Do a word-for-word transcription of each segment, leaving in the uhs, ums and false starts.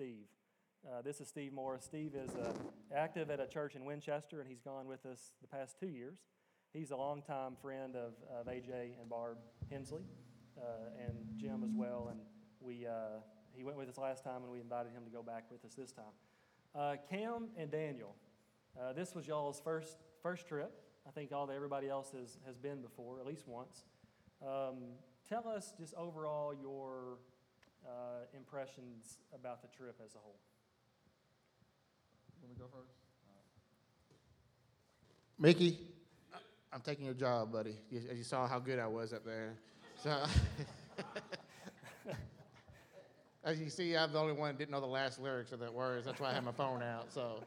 Steve. Uh, this is Steve Morris. Steve is uh, active at a church in Winchester, and he's gone with us the past two years. He's a longtime friend of, of A J and Barb Hensley uh, and Jim as well, and we uh, he went with us last time, and we invited him to go back with us this time. Uh, Cam and Daniel, uh, this was y'all's first first trip. I think all that everybody else has, has been before, at least once. Um, tell us just overall your uh, impressions about the trip as a whole. You want me to go first? Mickey, I'm taking your job, buddy. You, you saw how good I was up there. So, as you see, I'm the only one that didn't know the last lyrics of that words. That's why I had my phone out. So,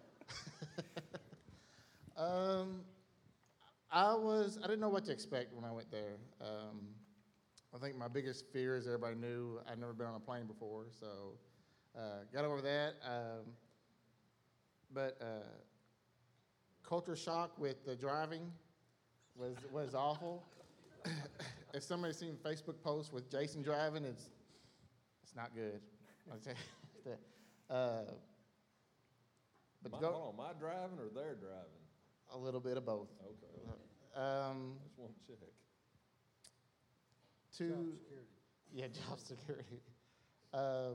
um, I was I didn't know what to expect when I went there. Um, I think my biggest fear is everybody knew I'd never been on a plane before, so uh, got over that. Um, but uh, culture shock with the driving was was awful. If somebody's seen Facebook posts with Jason driving, it's it's not good. I'll tell you that. Uh, but My, go, hold on, am I driving or they're driving? a little bit of both. Okay, okay. Um, Just want to check. to Job security. yeah, job security. Uh,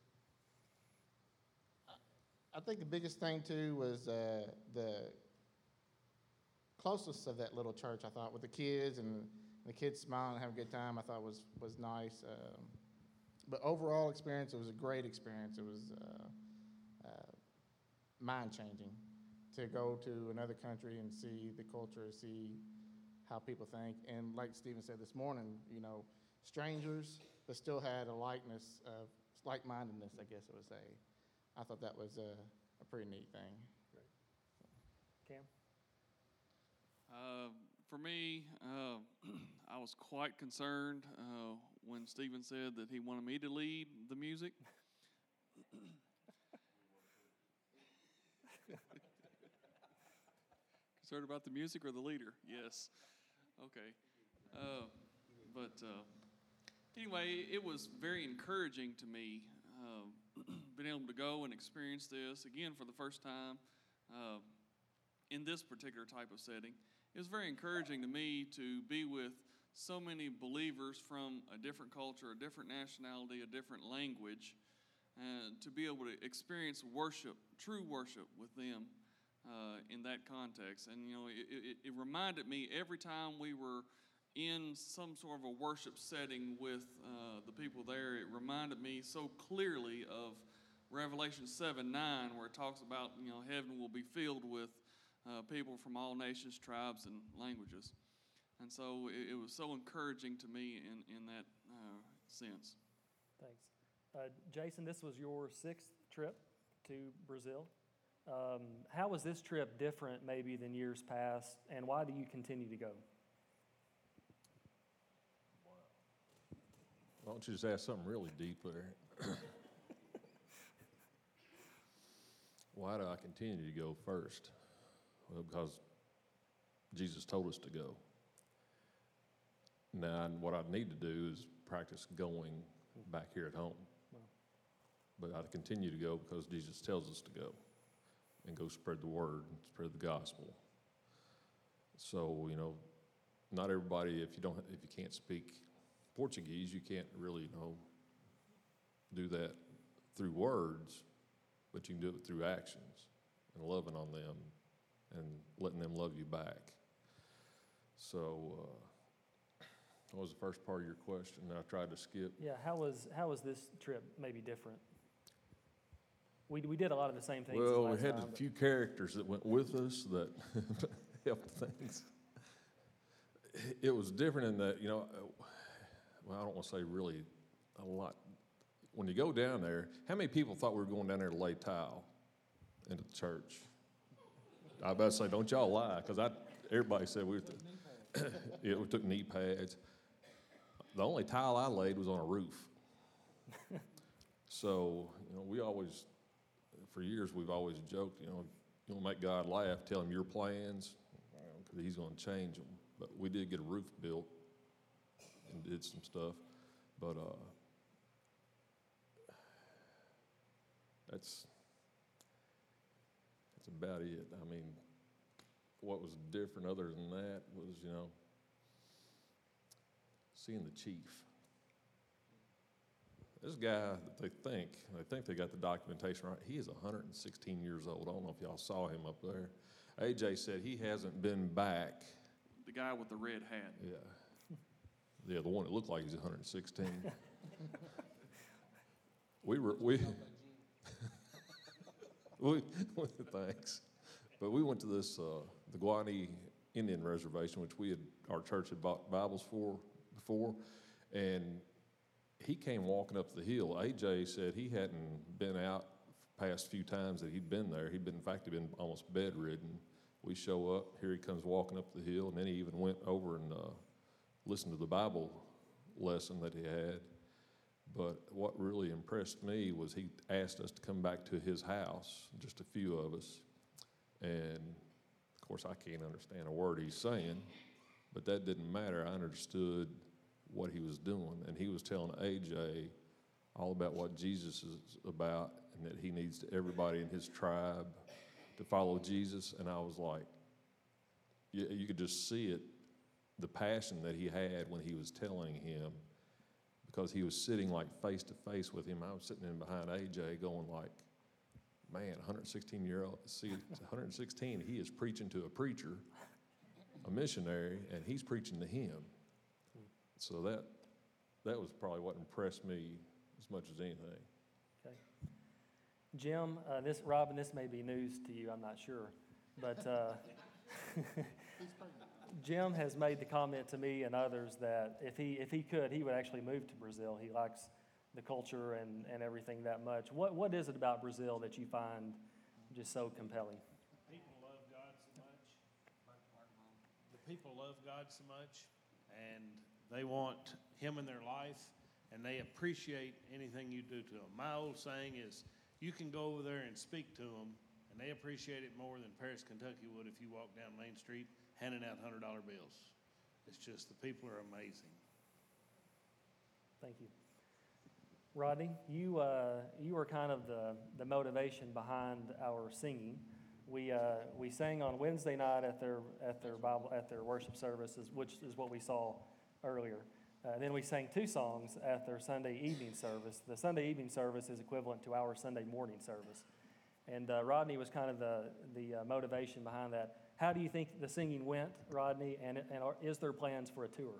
I think the biggest thing too was uh, the closeness of that little church. I thought with the kids and the kids smiling and having a good time, I thought was was nice. Um, but overall experience, it was a great experience. It was uh, uh, mind changing to go to another country and see the culture, see how people think, and like Stephen said this morning, you know, strangers, but still had a likeness of like-mindedness, I guess I would say. I thought that was a, a pretty neat thing. Cam? Uh, for me, uh, I was quite concerned uh, when Stephen said that he wanted me to lead the music. Concerned about the music or the leader? Yes. Okay. Uh, but uh, anyway, it was very encouraging to me uh, being able to go and experience this again for the first time uh, in this particular type of setting. It was very encouraging to me to be with so many believers from a different culture, a different nationality, a different language, and to be able to experience worship, true worship with them uh, in that context. And, you know, it, it, it reminded me every time we were in some sort of a worship setting with uh, the people there, it reminded me so clearly of Revelation seven nine, where it talks about, you know, heaven will be filled with uh, people from all nations, tribes, and languages. And so it, it was so encouraging to me in, in that uh, sense. Thanks. Uh, Jason, this was your sixth trip to Brazil. Um, how was this trip different maybe than years past, and why do you continue to go? Why don't you just ask something really deep there? Why do I continue to go first? Well, because Jesus told us to go. Now, what I need to do is practice going back here at home. But I continue to go because Jesus tells us to go and go spread the word, spread the gospel. So, you know, not everybody, if you don't, if you can't speak Portuguese, you can't really, you know, do that through words, but you can do it through actions and loving on them and letting them love you back. So, uh, what was the first part of your question? I tried to skip. Yeah, how was how was this trip maybe different? We we did a lot of the same things. Well, as last we had time, a but- few characters that went with us that helped things. It was different in that, you know, well, I don't want to say really a lot. When you go down there, how many people thought we were going down there to lay tile into the church? I was about to say, don't y'all lie, because I everybody said we were th- yeah, we took knee pads. The only tile I laid was on a roof. So, you know, we always, for years, we've always joked, you know, you want to make God laugh, tell him your plans, because he's going to change them. But we did get a roof built and did some stuff. But uh, that's, that's about it. I mean, what was different other than that was, you know, seeing the chief. This guy that they think, they think they got the documentation right, he is one hundred sixteen years old. I don't know if y'all saw him up there. A J said he hasn't been back. The guy with the red hat. Yeah. Yeah, the one that looked like he's one hundred sixteen. we were, we, we, thanks. But we went to this, uh, the Guaney Indian Reservation, which we had, our church had bought Bibles for before, and he came walking up the hill. A J said he hadn't been out past few times that he'd been there. He'd been, in fact, he'd been almost bedridden. We show up, here he comes walking up the hill, and then he even went over and uh, listened to the Bible lesson that he had. But what really impressed me was he asked us to come back to his house, just a few of us. And, of course, I can't understand a word he's saying, but that didn't matter. I understood what he was doing, and he was telling A J all about what Jesus is about and that he needs to, everybody in his tribe to follow Jesus. And I was like, you, you could just see it, the passion that he had when he was telling him, because he was sitting like face to face with him. I was sitting in behind A J going like, man, one hundred sixteen year old, see, one hundred sixteen, he is preaching to a preacher, a missionary, and he's preaching to him. So that that was probably what impressed me as much as anything. Okay. Jim, uh, this, Robin, this may be news to you, I'm not sure, but uh, Jim has made the comment to me and others that if he if he could, he would actually move to Brazil. He likes the culture and, and everything that much. What what is it about Brazil that you find just so compelling? People love God so much. The people love God so much, and they want Him in their life, and they appreciate anything you do to them. My old saying is, you can go over there and speak to them, and they appreciate it more than Paris, Kentucky would if you walk down Main Street handing out one hundred dollar bills. It's just the people are amazing. Thank you. Rodney, you uh, you were kind of the, the motivation behind our singing. We uh, we sang on Wednesday night at their at their Bible at their worship services, which is what we saw earlier. Uh, then we sang two songs at their Sunday evening service. The Sunday evening service is equivalent to our Sunday morning service, and uh, Rodney was kind of the the uh, motivation behind that. How do you think the singing went, Rodney? And and are, is there plans for a tour?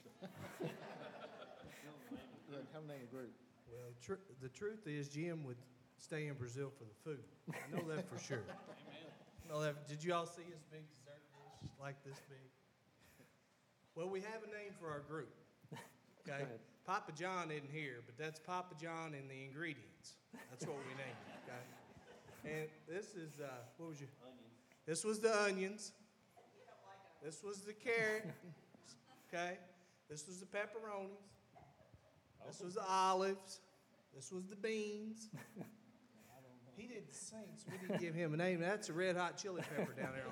How many group? Well, tr- the truth is, Jim would stay in Brazil for the food. I know that for sure. I know that. Did you all see his big dessert dish like this big? Well, we have a name for our group. Okay, Papa John isn't here, but that's Papa John and the ingredients. That's what we named it. Okay, and this is uh, what was your? Onions. This was the onions. This was the carrot. Okay, this was the pepperonis. This was the olives. This was the beans. He didn't sing, so we didn't give him a name. That's a red hot chili pepper down there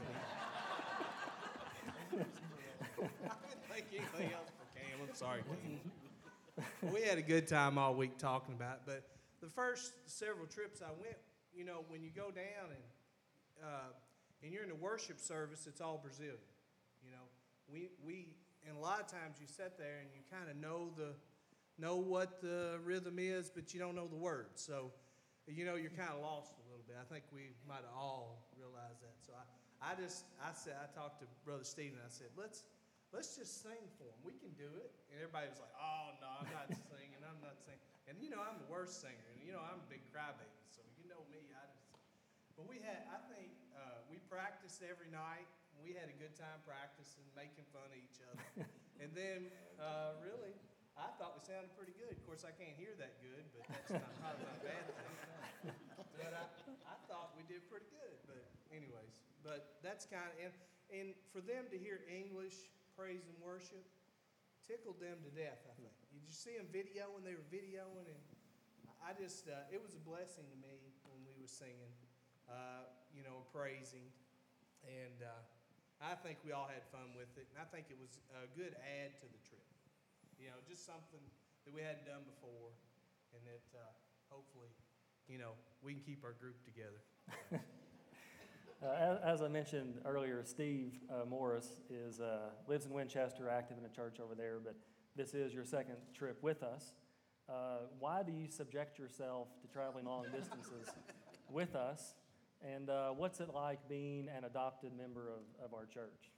on the. I didn't think anything else for Cam. I'm sorry, Cam. We had a good time all week talking about it. But the first several trips I went, you know, when you go down and uh, and you're in the worship service, it's all Brazilian. You know, we we and a lot of times you sit there and you kind of know the. know what the rhythm is, but you don't know the words. So, you know, you're kind of lost a little bit. I think we might have all realized that. So I, I just, I said, I talked to Brother Stephen, I said, let's, let's just sing for him. We can do it. And everybody was like, oh, no, I'm not singing, I'm not singing. And, you know, I'm the worst singer. And, you know, I'm a big crybaby, so you know me. I just, but we had, I think, uh, we practiced every night. We had a good time practicing, making fun of each other. And then, uh, really, I thought we sounded pretty good. Of course, I can't hear that good, but that's not probably not a bad thing. But I, I thought we did pretty good. But anyways, but that's kind of, and, and for them to hear English praise and worship tickled them to death, I think. Did you see them videoing? They were videoing, and I just, uh, it was a blessing to me when we were singing, uh, you know, praising. And uh, I think we all had fun with it, and I think it was a good add to the trip. You know, just something that we hadn't done before, and that uh, hopefully you know, we can keep our group together. Uh, as, as I mentioned earlier, Steve uh, Morris is, uh, lives in Winchester, active in a church over there, but this is your second trip with us. Uh, why do you subject yourself to traveling long distances with us? And uh, what's it like being an adopted member of, of our church?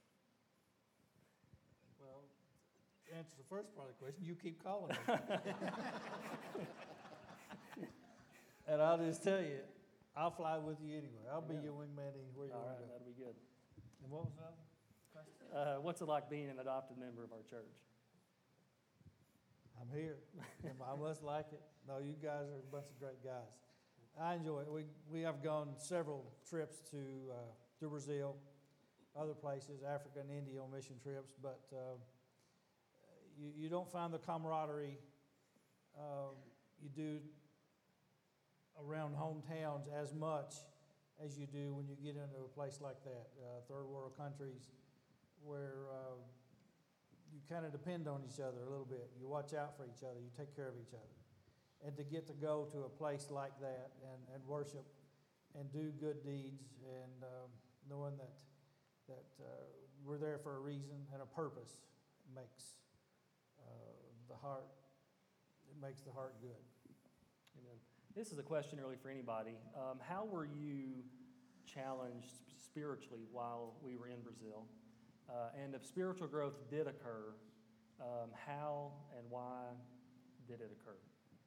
Well, to answer the first part of the question, you keep calling me. And I'll just tell you, I'll fly with you anywhere. I'll be Yeah. your wingman anywhere you All want right, to go. that'll be good. And what was the other question? Uh, what's it like being an adopted member of our church? I'm here. And I must like it. No, you guys are a bunch of great guys. I enjoy it. We, we have gone several trips to, uh, to Brazil, other places, Africa and India on mission trips, but uh, you, you don't find the camaraderie uh, you do around hometowns as much as you do when you get into a place like that, uh, third world countries, where uh, you kind of depend on each other a little bit. You watch out for each other. You take care of each other. And to get to go to a place like that and, and worship and do good deeds and um, knowing that, that uh, we're there for a reason and a purpose makes uh, the heart, it makes the heart good. Amen. This is a question really for anybody. Um, how were you challenged spiritually while we were in Brazil? Uh, and if spiritual growth did occur, um, how and why did it occur?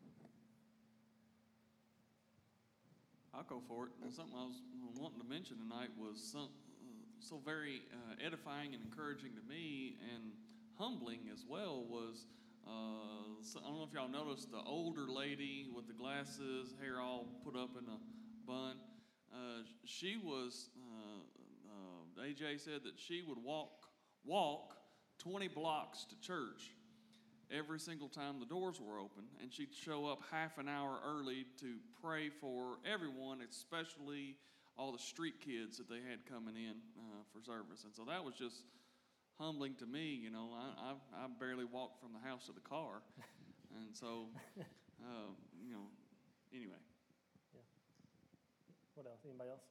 I'll go for it. And something I was wanting to mention tonight was some, uh, so very uh, edifying and encouraging to me and humbling as well was, uh, so I don't know if y'all noticed the older lady with the glasses, hair all put up in a bun. Uh, she was, uh, uh, A J said that she would walk, walk twenty blocks to church every single time the doors were open, and she'd show up half an hour early to pray for everyone, especially all the street kids that they had coming in uh, for service. And so that was just humbling to me. You know, I, I, I barely walked from the house to the car. And so, uh, you know, anyway. Yeah. What else? Anybody else?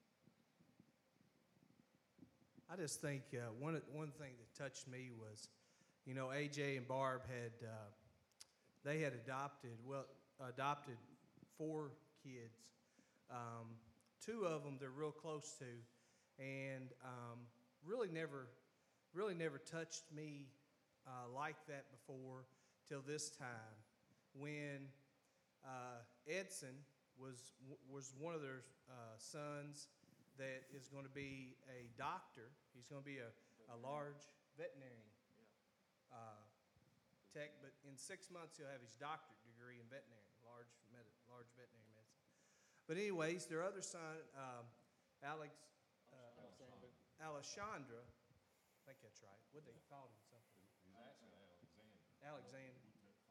I just think uh, one one thing that touched me was, you know, A J and Barb had uh, they had adopted well adopted four kids. Um, two of them they're real close to, and um, really never really never touched me uh, like that before till this time when uh, Edson was was one of their uh, sons that is going to be a doctor. He's going to be a, a large veterinarian uh, tech, but in six months he'll have his doctorate degree in veterinary, large med- large veterinary medicine. But anyways, their other son, um, Alex, uh, Alexandra, I think that's right. What they called him something? He's actually Alexander. Alexander.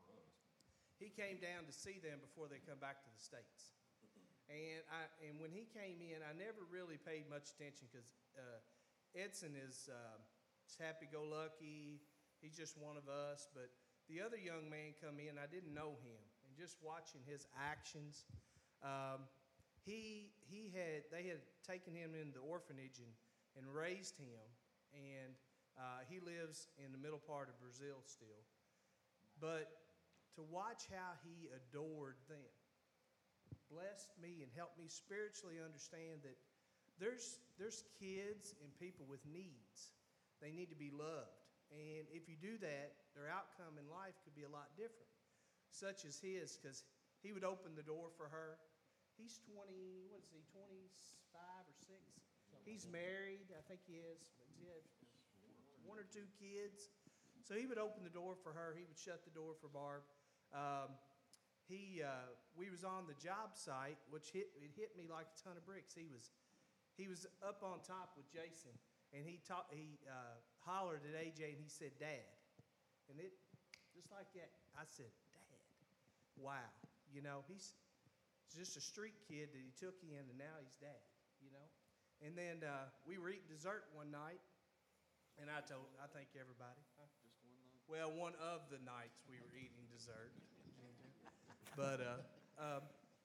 He came down to see them before they come back to the States. And I and when he came in, I never really paid much attention because uh, Edson is uh, happy-go-lucky. He's just one of us. But the other young man come in, I didn't know him, and just watching his actions, um, he he had they had taken him into the orphanage and, and raised him, and uh, he lives in the middle part of Brazil still. But to watch how he adored them blessed me and helped me spiritually understand that there's there's kids and people with needs. They need to be loved. And if you do that, their outcome in life could be a lot different, such as his, because he would open the door for her. He's twenty, what is he, twenty-five or six? He's married, I think he is, but he had one or two kids. So he would open the door for her. He would shut the door for Barb. Um, He, uh, we was on the job site, which hit it hit me like a ton of bricks. He was, he was up on top with Jason, and he talk, he uh, hollered at A J, and he said, "Dad," and it just like that. I said, "Dad, wow." You know, he's just a street kid that he took in, and now he's dad. You know, and then uh, we were eating dessert one night, and I told, I think everybody. Huh? Just one night. Well, one of the nights we were eating dessert. But uh, um,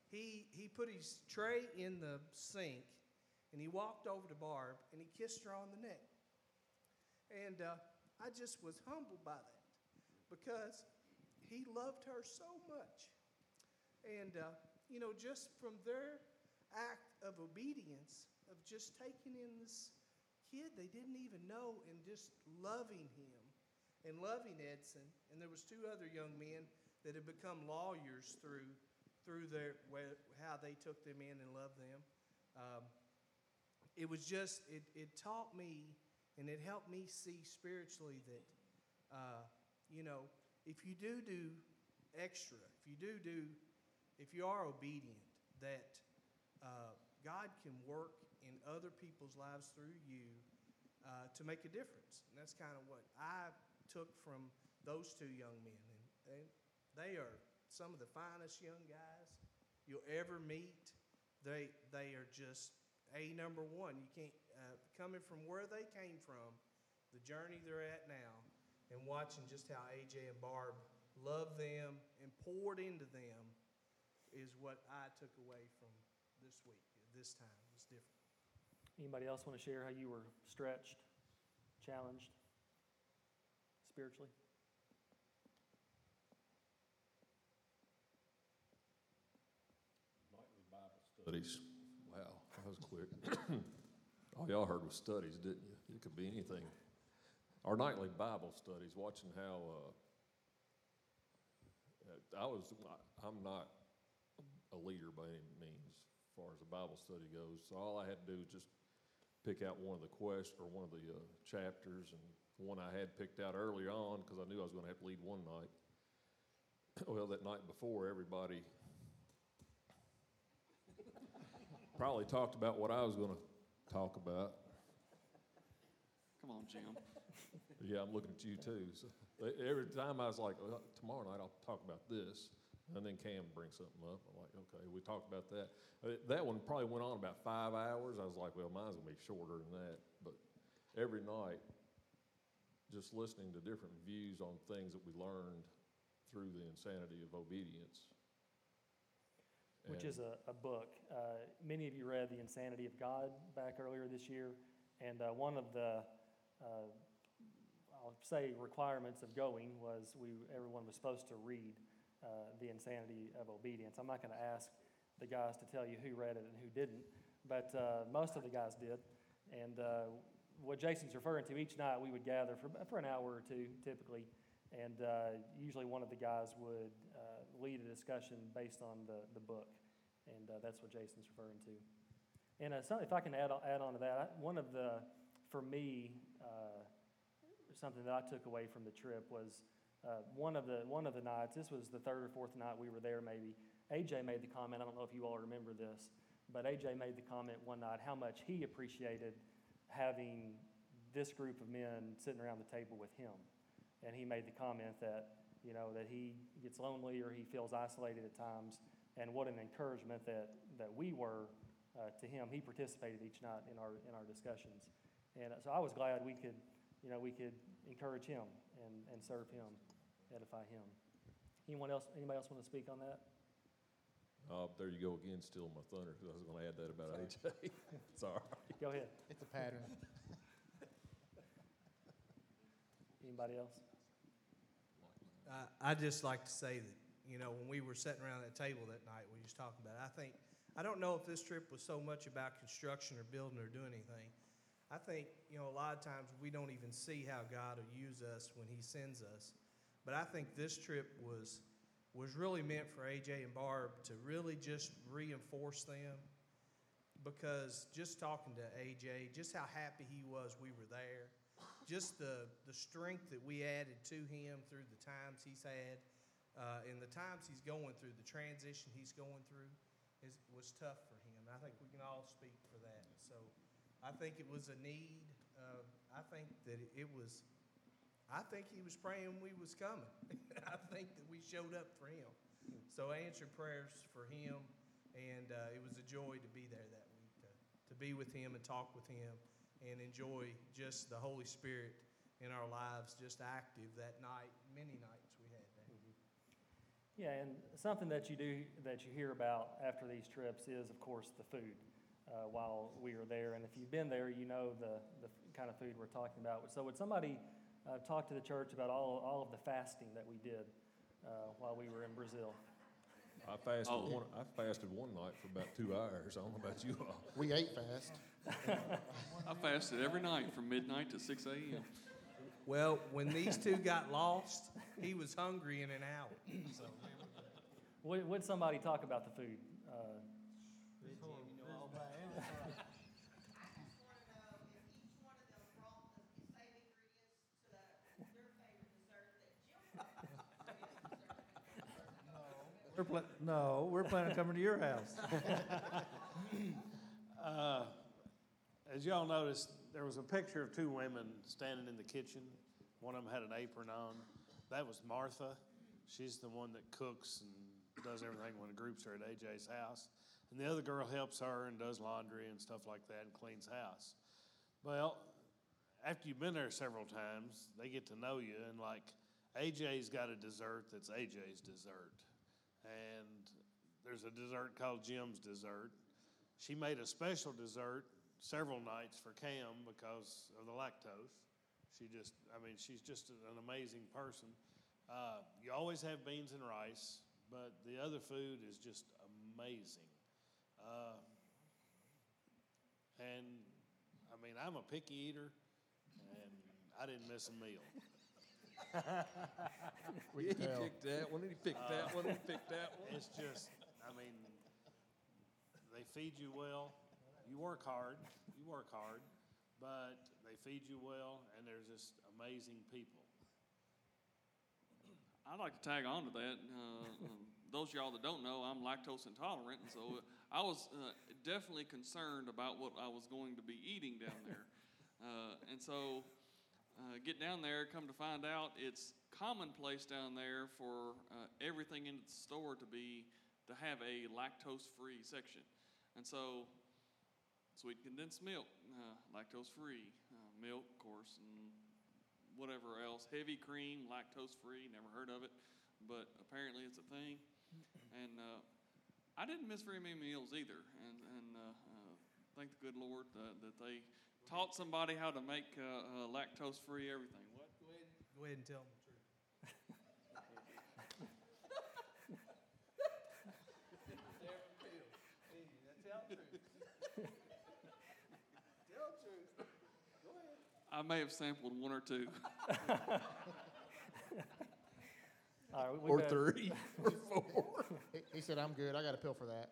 he, he put his tray in the sink, and he walked over to Barb, and he kissed her on the neck. And uh, I just was humbled by that because he loved her so much. And, uh, you know, just from their act of obedience, of just taking in this kid they didn't even know and just loving him and loving Edson. And there was two other young men that had become lawyers through through their where, how they took them in and loved them. Um, it was just, it, it taught me and it helped me see spiritually that, uh, you know, if you do do extra, if you do do, if you are obedient, that uh, God can work in other people's lives through you uh, to make a difference. And that's kind of what I took from those two young men. And, and they are some of the finest young guys you'll ever meet. They, they are just a number one. You can't, uh, coming from where they came from, the journey they're at now, and watching just how A J and Barb loved them and poured into them is what I took away from this week, this time. It's different. Anybody else want to share how you were stretched, challenged spiritually? Nightly Bible studies. Wow, that was quick. All y'all heard was studies, didn't you? It could be anything. Our nightly Bible studies, watching how uh, I was, I'm not a leader by any means as far as the Bible study goes. So all I had to do was just pick out one of the quests or one of the uh, chapters, and one I had picked out early on because I knew I was going to have to lead one night. Well, that night before, everybody probably talked about what I was going to talk about. Come on, Jim. Yeah, I'm looking at you too. So every time I was like, well, tomorrow night I'll talk about this. And then Cam brings something up. I'm like, okay, we talked about that. Uh, That one probably went on about five hours. I was like, well, mine's gonna be shorter than that. But every night, just listening to different views on things that we learned through the insanity of obedience. Which And- is a, a book. Uh, many of you read The Insanity of God back earlier this year, and uh, one of the, uh, I'll say, requirements of going was we everyone was supposed to read uh, The Insanity of Obedience. I'm not going to ask the guys to tell you who read it and who didn't, but uh, most of the guys did. And uh, what Jason's referring to, each night we would gather for, for an hour or two, typically, and uh, usually one of the guys would uh, lead a discussion based on the, the book, and uh, that's what Jason's referring to. And uh, so if I can add on, add on to that, I, one of the, for me, uh, something that I took away from the trip was uh, one of the one of the nights. This was the third or fourth night we were there. Maybe A J made the comment. I don't know if you all remember this, but A J made the comment one night how much he appreciated having this group of men sitting around the table with him. And he made the comment that, you know, that he gets lonely or he feels isolated at times, and what an encouragement that, that we were uh, to him. He participated each night in our in our discussions, and so I was glad we could, you know, we could encourage him and, and serve him, edify him. Anyone else? Anybody else want to speak on that? Uh, there you go again, stealing my thunder, because I was going to add that about A J. Sorry. Go ahead. It's a pattern. Anybody else? I, I'd just like to say that, you know, when we were sitting around that table that night, we was talking about it, I think, I don't know if this trip was so much about construction or building or doing anything. I think, you know, a lot of times we don't even see how God will use us when he sends us. But I think this trip was was really meant for A J and Barb to really just reinforce them, because just talking to A J, just how happy he was we were there, just the, the strength that we added to him through the times he's had, uh, and the times he's going through, the transition he's going through is, was tough for him. And I think we can all speak for that. So I think it was a need. Uh, I think that it was, I think he was praying we was coming. I think that we showed up for him. So I answered prayers for him, and uh, it was a joy to be there that week, to, to be with him and talk with him and enjoy just the Holy Spirit in our lives, just active that night, many nights we had that. Yeah, and something that you do, that you hear about after these trips is, of course, the food uh, while we are there. And if you've been there, you know the, the kind of food we're talking about. So would somebody uh, talk to the church about all, all of the fasting that we did uh, while we were in Brazil? I fasted Oh. one, I fasted one night for about two hours. I don't know about you all. We ate fast. I fasted every night from midnight to six a.m. Well, when these two got lost, he was hungry in an hour. So Would, would somebody talk about the food? Uh, We're pla- no, we're planning on coming to your house. Uh, As y'all noticed, there was a picture of two women standing in the kitchen. One of them had an apron on. That was Martha. She's the one that cooks and does everything when the groups are at A J's house. And the other girl helps her and does laundry and stuff like that and cleans house. Well, after you've been there several times, they get to know you, and like A J's got a dessert that's A J's dessert. And there's a dessert called Jim's dessert. She made a special dessert several nights for Cam because of the lactose. She just, I mean, she's just an amazing person. Uh, you always have beans and rice, but the other food is just amazing. Uh, and I mean, I'm a picky eater, and I didn't miss a meal. We can tell. picked that one, and he picked that one, and he picked that one. It's just, I mean, they feed you well. You work hard, you work hard, but they feed you well, and they're just amazing people. I'd like to tag on to that. Uh, um, those of y'all that don't know, I'm lactose intolerant, and so I was uh, definitely concerned about what I was going to be eating down there. Uh, and so uh, get down there, come to find out, it's commonplace down there for uh, everything in the store to be to have a lactose-free section. And so sweet condensed milk, uh, lactose-free, uh, milk, of course, and whatever else. Heavy cream, lactose-free, never heard of it, but apparently it's a thing. And uh, I didn't miss very many meals either, and, and uh, uh, thank the good Lord uh, that they taught somebody how to make uh, uh, lactose-free everything. What? go ahead, go ahead and tell them the truth. I may have sampled one or two. all right, we- we Or better- three, or four. He, he said, I'm good. I got a pill for that.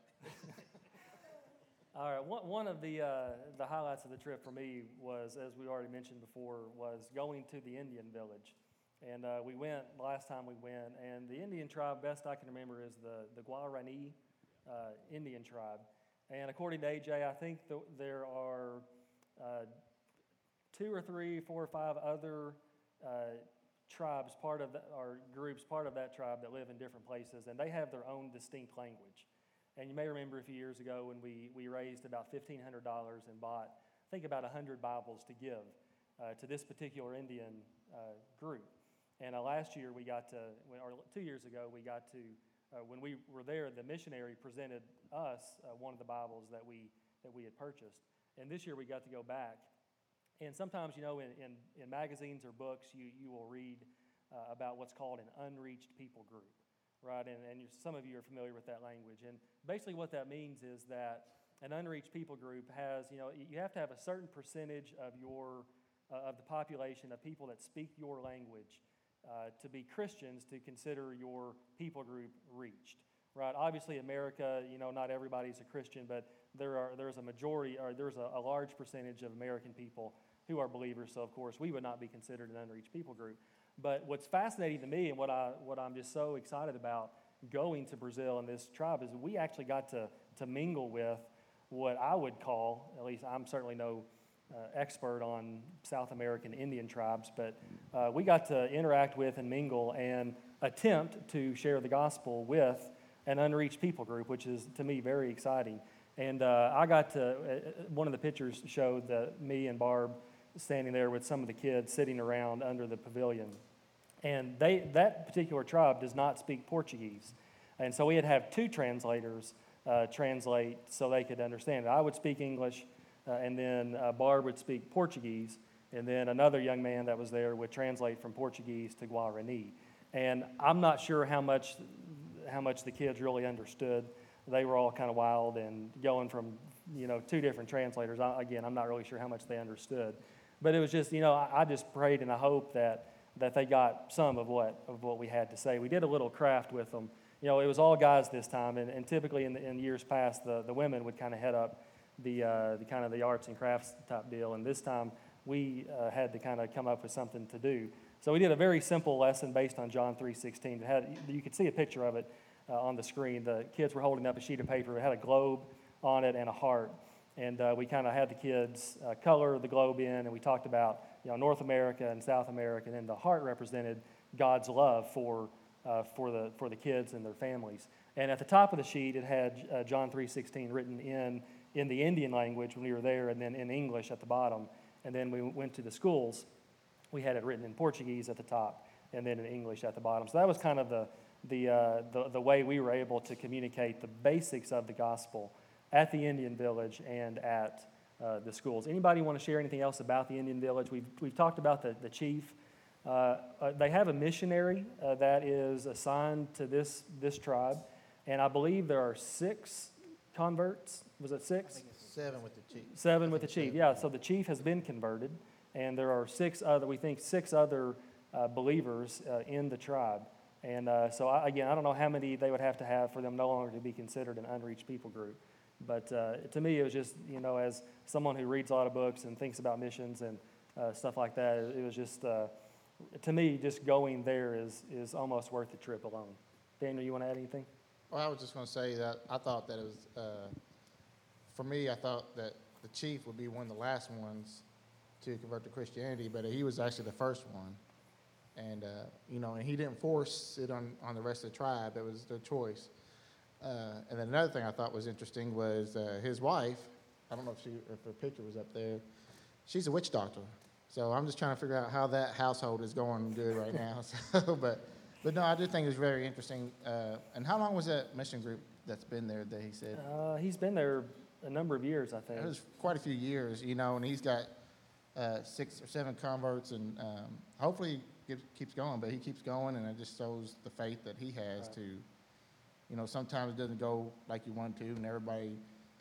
All right, one, one of the, uh, the highlights of the trip for me was, as we already mentioned before, was going to the Indian village. And uh, we went, last time we went, and the Indian tribe, best I can remember, is the, the Guarani uh, Indian tribe. And according to A J, I think th- there are uh, two or three, four or five other uh, tribes, part of, the, or groups, part of that tribe that live in different places, and they have their own distinct language. And you may remember a few years ago when we, we raised about fifteen hundred dollars and bought, I think, about one hundred Bibles to give uh, to this particular Indian uh, group. And uh, last year we got to, or two years ago, we got to, uh, when we were there, the missionary presented us uh, one of the Bibles that we, that we had purchased. And this year we got to go back. And sometimes, you know, in, in, in magazines or books, you, you will read uh, about what's called an unreached people group, right? And, and you, some of you are familiar with that language. And basically what that means is that an unreached people group has, you know, you have to have a certain percentage of your, uh, of the population of people that speak your language uh, to be Christians to consider your people group reached, right? Obviously, America, you know, not everybody's a Christian, but there are there's a majority, or there's a, a large percentage of American people who are believers. So, of course, we would not be considered an unreached people group. But what's fascinating to me, and what I what I'm just so excited about going to Brazil and this tribe, is we actually got to to mingle with what I would call, at least I'm certainly no uh, expert on South American Indian tribes, but uh, we got to interact with and mingle and attempt to share the gospel with an unreached people group, which is, to me, very exciting. And uh, I got to, uh, one of the pictures showed the, me and Barb standing there with some of the kids sitting around under the pavilion. And they, that particular tribe does not speak Portuguese. And so we had to have two translators uh, translate so they could understand it. I would speak English, uh, and then uh, Barb would speak Portuguese, and then another young man that was there would translate from Portuguese to Guarani. And I'm not sure how much, how much the kids really understood. They were all kind of wild and going from, you know, two different translators. I, again, I'm not really sure how much they understood. But it was just, you know, I, I just prayed and I hope that, that they got some of what, of what we had to say. We did a little craft with them. You know, it was all guys this time, and, and typically in, the, in years past, the, the women would kind of head up the, uh, the kind of the arts and crafts type deal, and this time we uh, had to kind of come up with something to do. So we did a very simple lesson based on John three sixteen. It had, you could see a picture of it uh, on the screen. The kids were holding up a sheet of paper. It had a globe on it and a heart, and uh, we kind of had the kids uh, color the globe in, and we talked about, you know, North America and South America, and then the heart represented God's love for Uh, for the for the kids and their families. And at the top of the sheet, it had uh, John three sixteen written in in the Indian language when we were there, and then in English at the bottom. And then we went to the schools, we had it written in Portuguese at the top, and then in English at the bottom. So that was kind of the the uh, the, the way we were able to communicate the basics of the gospel at the Indian village and at uh, the schools. Anybody want to share anything else about the Indian village? We've we've talked about the the chief. Uh, uh, they have a missionary uh, that is assigned to this this tribe, and I believe there are six converts. Was it six? I think it's seven with the chief. Seven with the chief, yeah. So the chief has been converted, and there are six other, we think, six other uh, believers uh, in the tribe. And uh, so, I, again, I don't know how many they would have to have for them no longer to be considered an unreached people group. But uh, to me, it was just, you know, as someone who reads a lot of books and thinks about missions and uh, stuff like that, it, it was just... Uh, to me, just going there is, is almost worth the trip alone. Daniel, you want to add anything? Well, I was just going to say that I thought that it was, uh, for me, I thought that the chief would be one of the last ones to convert to Christianity, but he was actually the first one. And, uh, you know, and he didn't force it on, on the rest of the tribe. It was their choice. Uh, and then another thing I thought was interesting was uh, his wife, I don't know if, she, if her picture was up there, she's a witch doctor. So I'm just trying to figure out how that household is going good right now. So, but, but no, I do think it's very interesting. Uh, and how long was that mission group that's been there that he said? Uh, he's been there a number of years, I think. It was quite a few years, you know, and he's got uh, six or seven converts, and um, hopefully he keeps going. But he keeps going, and it just shows the faith that he has Right. to, you know, sometimes it doesn't go like you want to, and everybody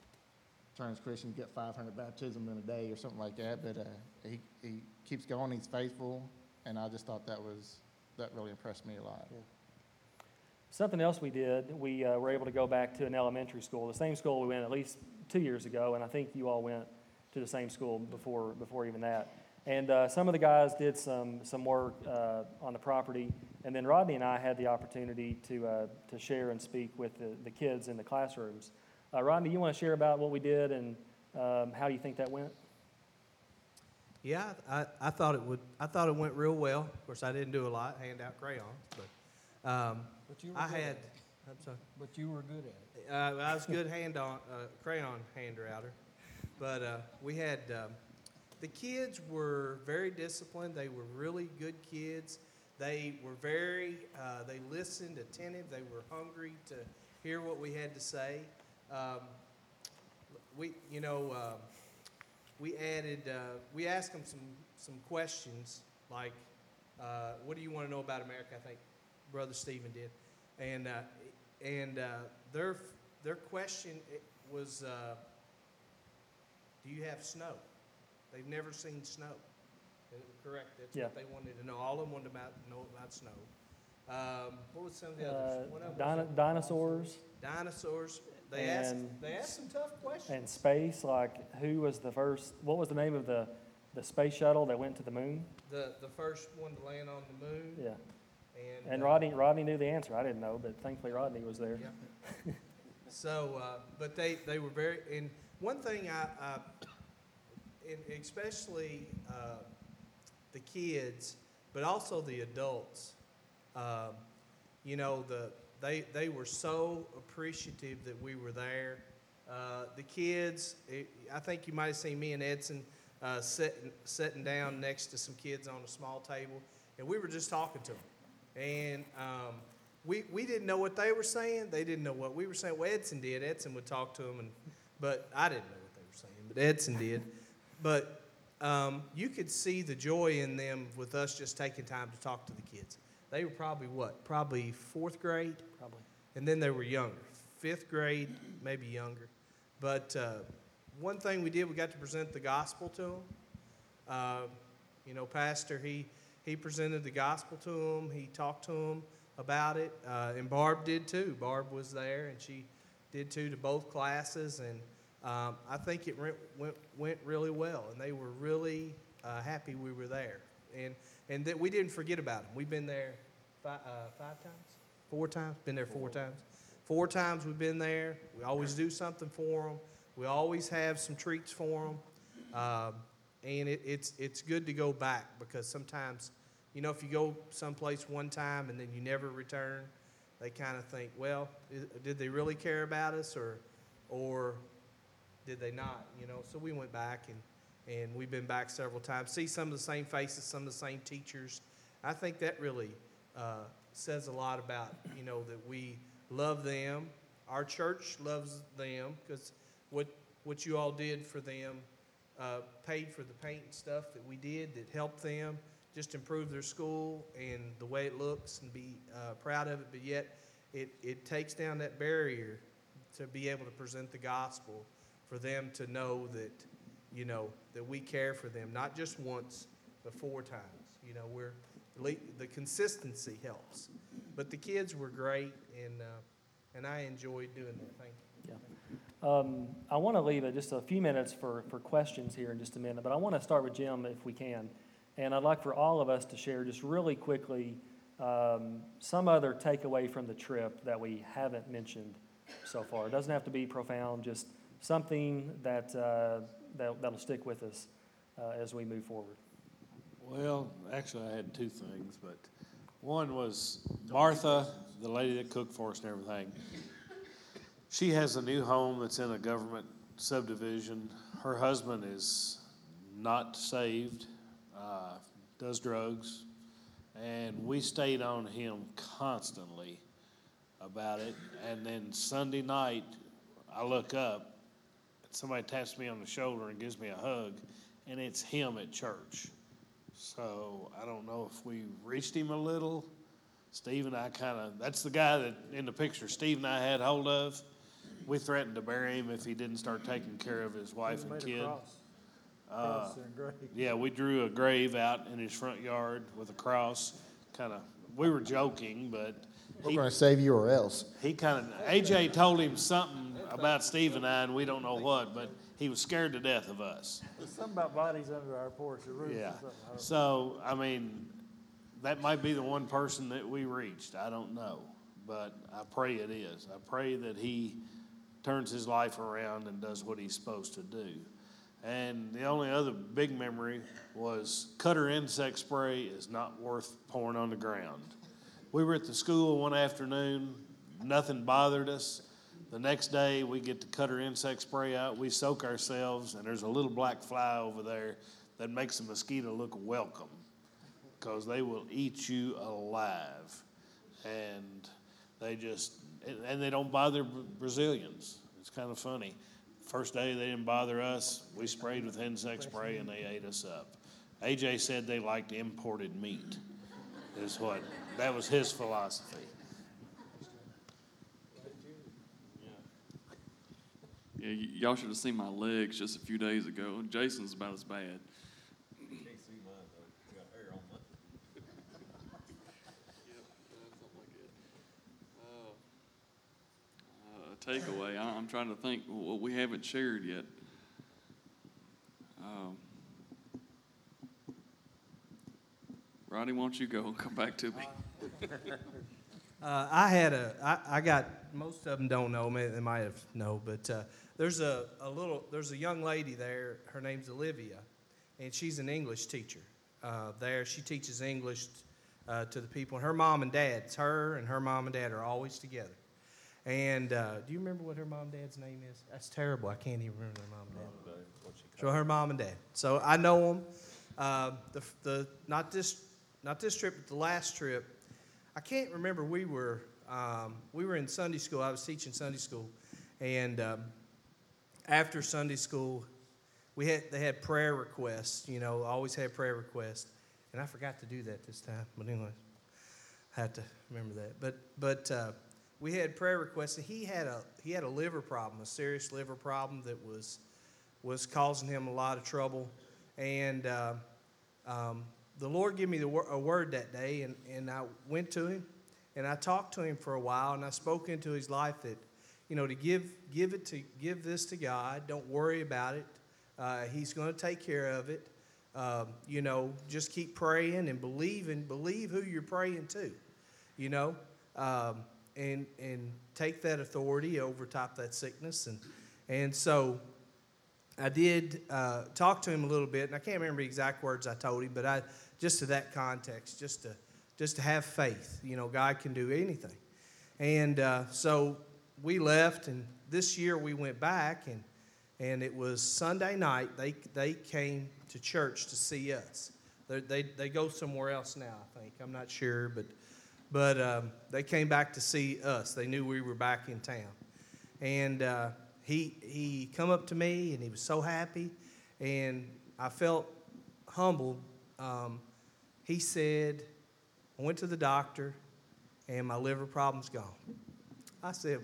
turns Christian, get five hundred baptisms in a day or something like that. But uh, he, he keeps going, he's faithful, and I just thought that was, that really impressed me a lot. Yeah. Something else we did, we uh, were able to go back to an elementary school, the same school we went at least two years ago, and I think you all went to the same school before before even that. And uh, some of the guys did some some work uh, on the property, and then Rodney and I had the opportunity to uh, to share and speak with the, the kids in the classrooms. Uh, Rodney, you want to share about what we did and um, how you think that went? Yeah, I, I thought it would. I thought it went real well. Of course, I didn't do a lot, hand out crayons, but um, But you were I good had. at it. I'm sorry. But you were good at it. Uh, I was a good hand on uh, crayon hand router, but uh, we had um, the kids were very disciplined. They were really good kids. They were very. Uh, they listened, attentive. They were hungry to hear what we had to say. Um, we, you know, uh, we added. Uh, we asked them some some questions like, uh, "What do you want to know about America?" I think Brother Stephen did, and. Uh, And uh, their their question was, uh, "Do you have snow?" They've never seen snow. Uh, Correct. That's Yeah. what they wanted to know. All of them wanted about know about snow. Um, what was some of the Uh, others? What else was dino- dinosaurs it? Dinosaurs. They asked. and They asked some tough questions. and space, like who was the first, what was the name of the, the space shuttle that went to the moon? the the first one to land on the moon. Yeah. And, And uh, Rodney, Rodney knew the answer. I didn't know, but thankfully Rodney was there. Yeah. So, uh, but they, they were very, and one thing I, I and especially uh, the kids, but also the adults, um, you know, the they they were so appreciative that we were there. Uh, the kids, it, I think you might have seen me and Edson uh, sitting sitting down next to some kids on a small table, and we were just talking to them. And um, we, we didn't know what they were saying. They didn't know what we were saying. Well, Edson did. Edson would talk to them, and, but I didn't know what they were saying. But Edson did. But um, you could see the joy in them with us just taking time to talk to the kids. They were probably what? Probably fourth grade? Probably. And then they were younger. Fifth grade, maybe younger. But uh, one thing we did, we got to present the gospel to them. Uh, you know, Pastor, he, he presented the gospel to them. He talked to them about it. Uh, and Barb did too. Barb was there, and she did too to both classes. And um, I think it went, went, went really well. And they were really uh, happy we were there. And, and that we didn't forget about them. We've been there five, uh, five times? Four times? Been there four times. Four times we've been there. We always do something for them. We always have some treats for them. Um, and it, it's, it's good to go back because sometimes, you know, if you go someplace one time and then you never return, they kind of think, well, is, did they really care about us or, or did they not? You know, so we went back and, and we've been back several times. See some of the same faces, some of the same teachers. I think that really uh, says a lot about, you know, that we love them. Our church loves them because what what you all did for them uh, paid for the paint and stuff that we did that helped them just improve their school and the way it looks and be uh, proud of it. But yet it, it takes down that barrier to be able to present the gospel for them to know that, you know, that we care for them, not just once, but four times. You know, we're the consistency helps. But the kids were great, and uh, and I enjoyed doing that. Thank you. Yeah. Um, I want to leave it just a few minutes for, for questions here in just a minute, but I want to start with Jim if we can. And I'd like for all of us to share just really quickly um, some other takeaway from the trip that we haven't mentioned so far. It doesn't have to be profound, just something that, uh, that, that'll stick with us uh, as we move forward. Well, actually, I had two things, but one was Martha, the lady that cooked for us and everything. She has a new home that's in a government subdivision. Her husband is not saved, uh, does drugs, and we stayed on him constantly about it. And then Sunday night, I look up, and somebody taps me on the shoulder and gives me a hug, and it's him at church. So I don't know if we reached him a little. Steve and I kind of, that's the guy that in the picture Steve and I had hold of. We threatened to bury him if he didn't start taking care of his wife and kid. Uh, yeah, we drew a grave out in his front yard with a cross. Kind of, we were joking, but We're he, going to save you or else. he kind of, A J told him something about Steve and I, and we don't know what, but he was scared to death of us. There's something about bodies under our porch, the roof or Yeah. something. I don't- So, I mean, that might be the one person that we reached. I don't know. But I pray it is. I pray that he turns his life around and does what he's supposed to do. And the only other big memory was Cutter insect spray is not worth pouring on the ground. We were at the school one afternoon. Nothing bothered us. The next day, we get the Cutter insect spray out. We soak ourselves, and there's a little black fly over there that makes the mosquito look welcome because they will eat you alive. And they just, and they don't bother Brazilians. It's kind of funny. First day they didn't bother us. We sprayed with insect spray, and they ate us up. A J said they liked imported meat, is what, that was his philosophy. Yeah, y- y'all should have seen my legs just a few days ago. Jason's about as bad. Uh, takeaway. I- I'm trying to think what we haven't shared yet. Um, Rodney, why don't you go and come back to me? Uh, I had a, I, I got, most of them don't know, may- they might have know, but uh, there's a, a little, there's a young lady there, her name's Olivia, and she's an English teacher uh, there. She teaches English uh, to the people, and her mom and dad, it's her and her mom and dad are always together. And uh, do you remember what her mom and dad's name is? That's terrible, I can't even remember their mom and dad. So her mom and dad. So I know them. Uh, the, the, not this, not this trip, but the last trip, I can't remember. We were um, we were in Sunday school. I was teaching Sunday school, and um, after Sunday school, we had they had prayer requests. You know, always had prayer requests, and I forgot to do that this time. But anyway, I had to remember that. But but uh, we had prayer requests, and he had a he had a liver problem, a serious liver problem that was was causing him a lot of trouble, and uh, um, the Lord gave me the wor- a word that day, and, and I went to him, and I talked to him for a while, and I spoke into his life that, you know, to give give it to give this to God. Don't worry about it. Uh, he's going to take care of it. Um, you know, just keep praying and believing. Believe who you're praying to. You know, um, and and take that authority over top that sickness, and and so. I did uh, talk to him a little bit, and I can't remember the exact words I told him, but I just to that context, just to just to have faith. You know, God can do anything. And uh, so we left, and this year we went back, and and it was Sunday night. They they came to church to see us. They they they go somewhere else now, I think. I'm not sure, but but um, they came back to see us. They knew we were back in town, and. Uh, He he come up to me, and he was so happy, and I felt humbled. Um, he said, I went to the doctor, and my liver problem's gone. I said,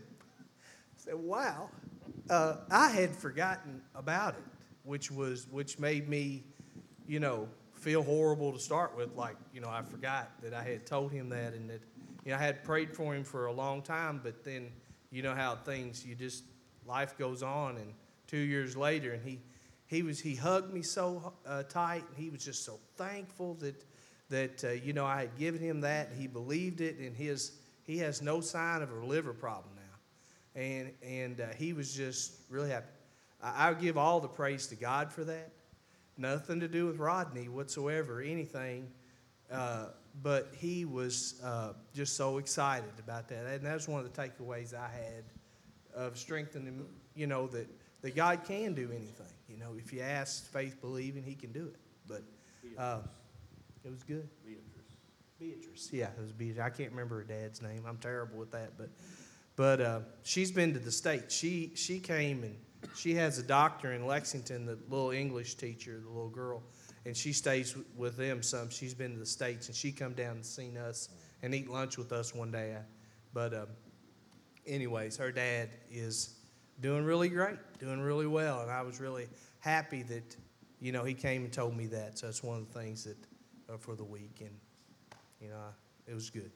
I said wow. Uh, I had forgotten about it, which was which made me, you know, feel horrible to start with. Like, you know, I forgot that I had told him that, and that, you know, I had prayed for him for a long time, but then, you know how things, you just, life goes on, and two years later, and he, he was he hugged me so uh, tight, and he was just so thankful that that uh, you know I had given him that. He believed it, and his he has no sign of a liver problem now, and and uh, he was just really happy. I, I give all the praise to God for that. Nothing to do with Rodney whatsoever, anything, uh, but he was uh, just so excited about that, and that was one of the takeaways I had. Of strengthening, you know, that, that God can do anything. You know, if you ask, faith, believing, he can do it. But uh, it was good. Beatrice. Beatrice. Yeah, it was Beatrice. I can't remember her dad's name. I'm terrible with that. But but uh, she's been to the States. She, she came, and she has a doctor in Lexington, the little English teacher, the little girl, and she stays w- with them some. She's been to the States, and she come down and seen us and eat lunch with us one day. But um, anyways, her dad is doing really great, doing really well, and I was really happy that, you know, he came and told me that. So it's one of the things that uh, for the week, and you know, it was good.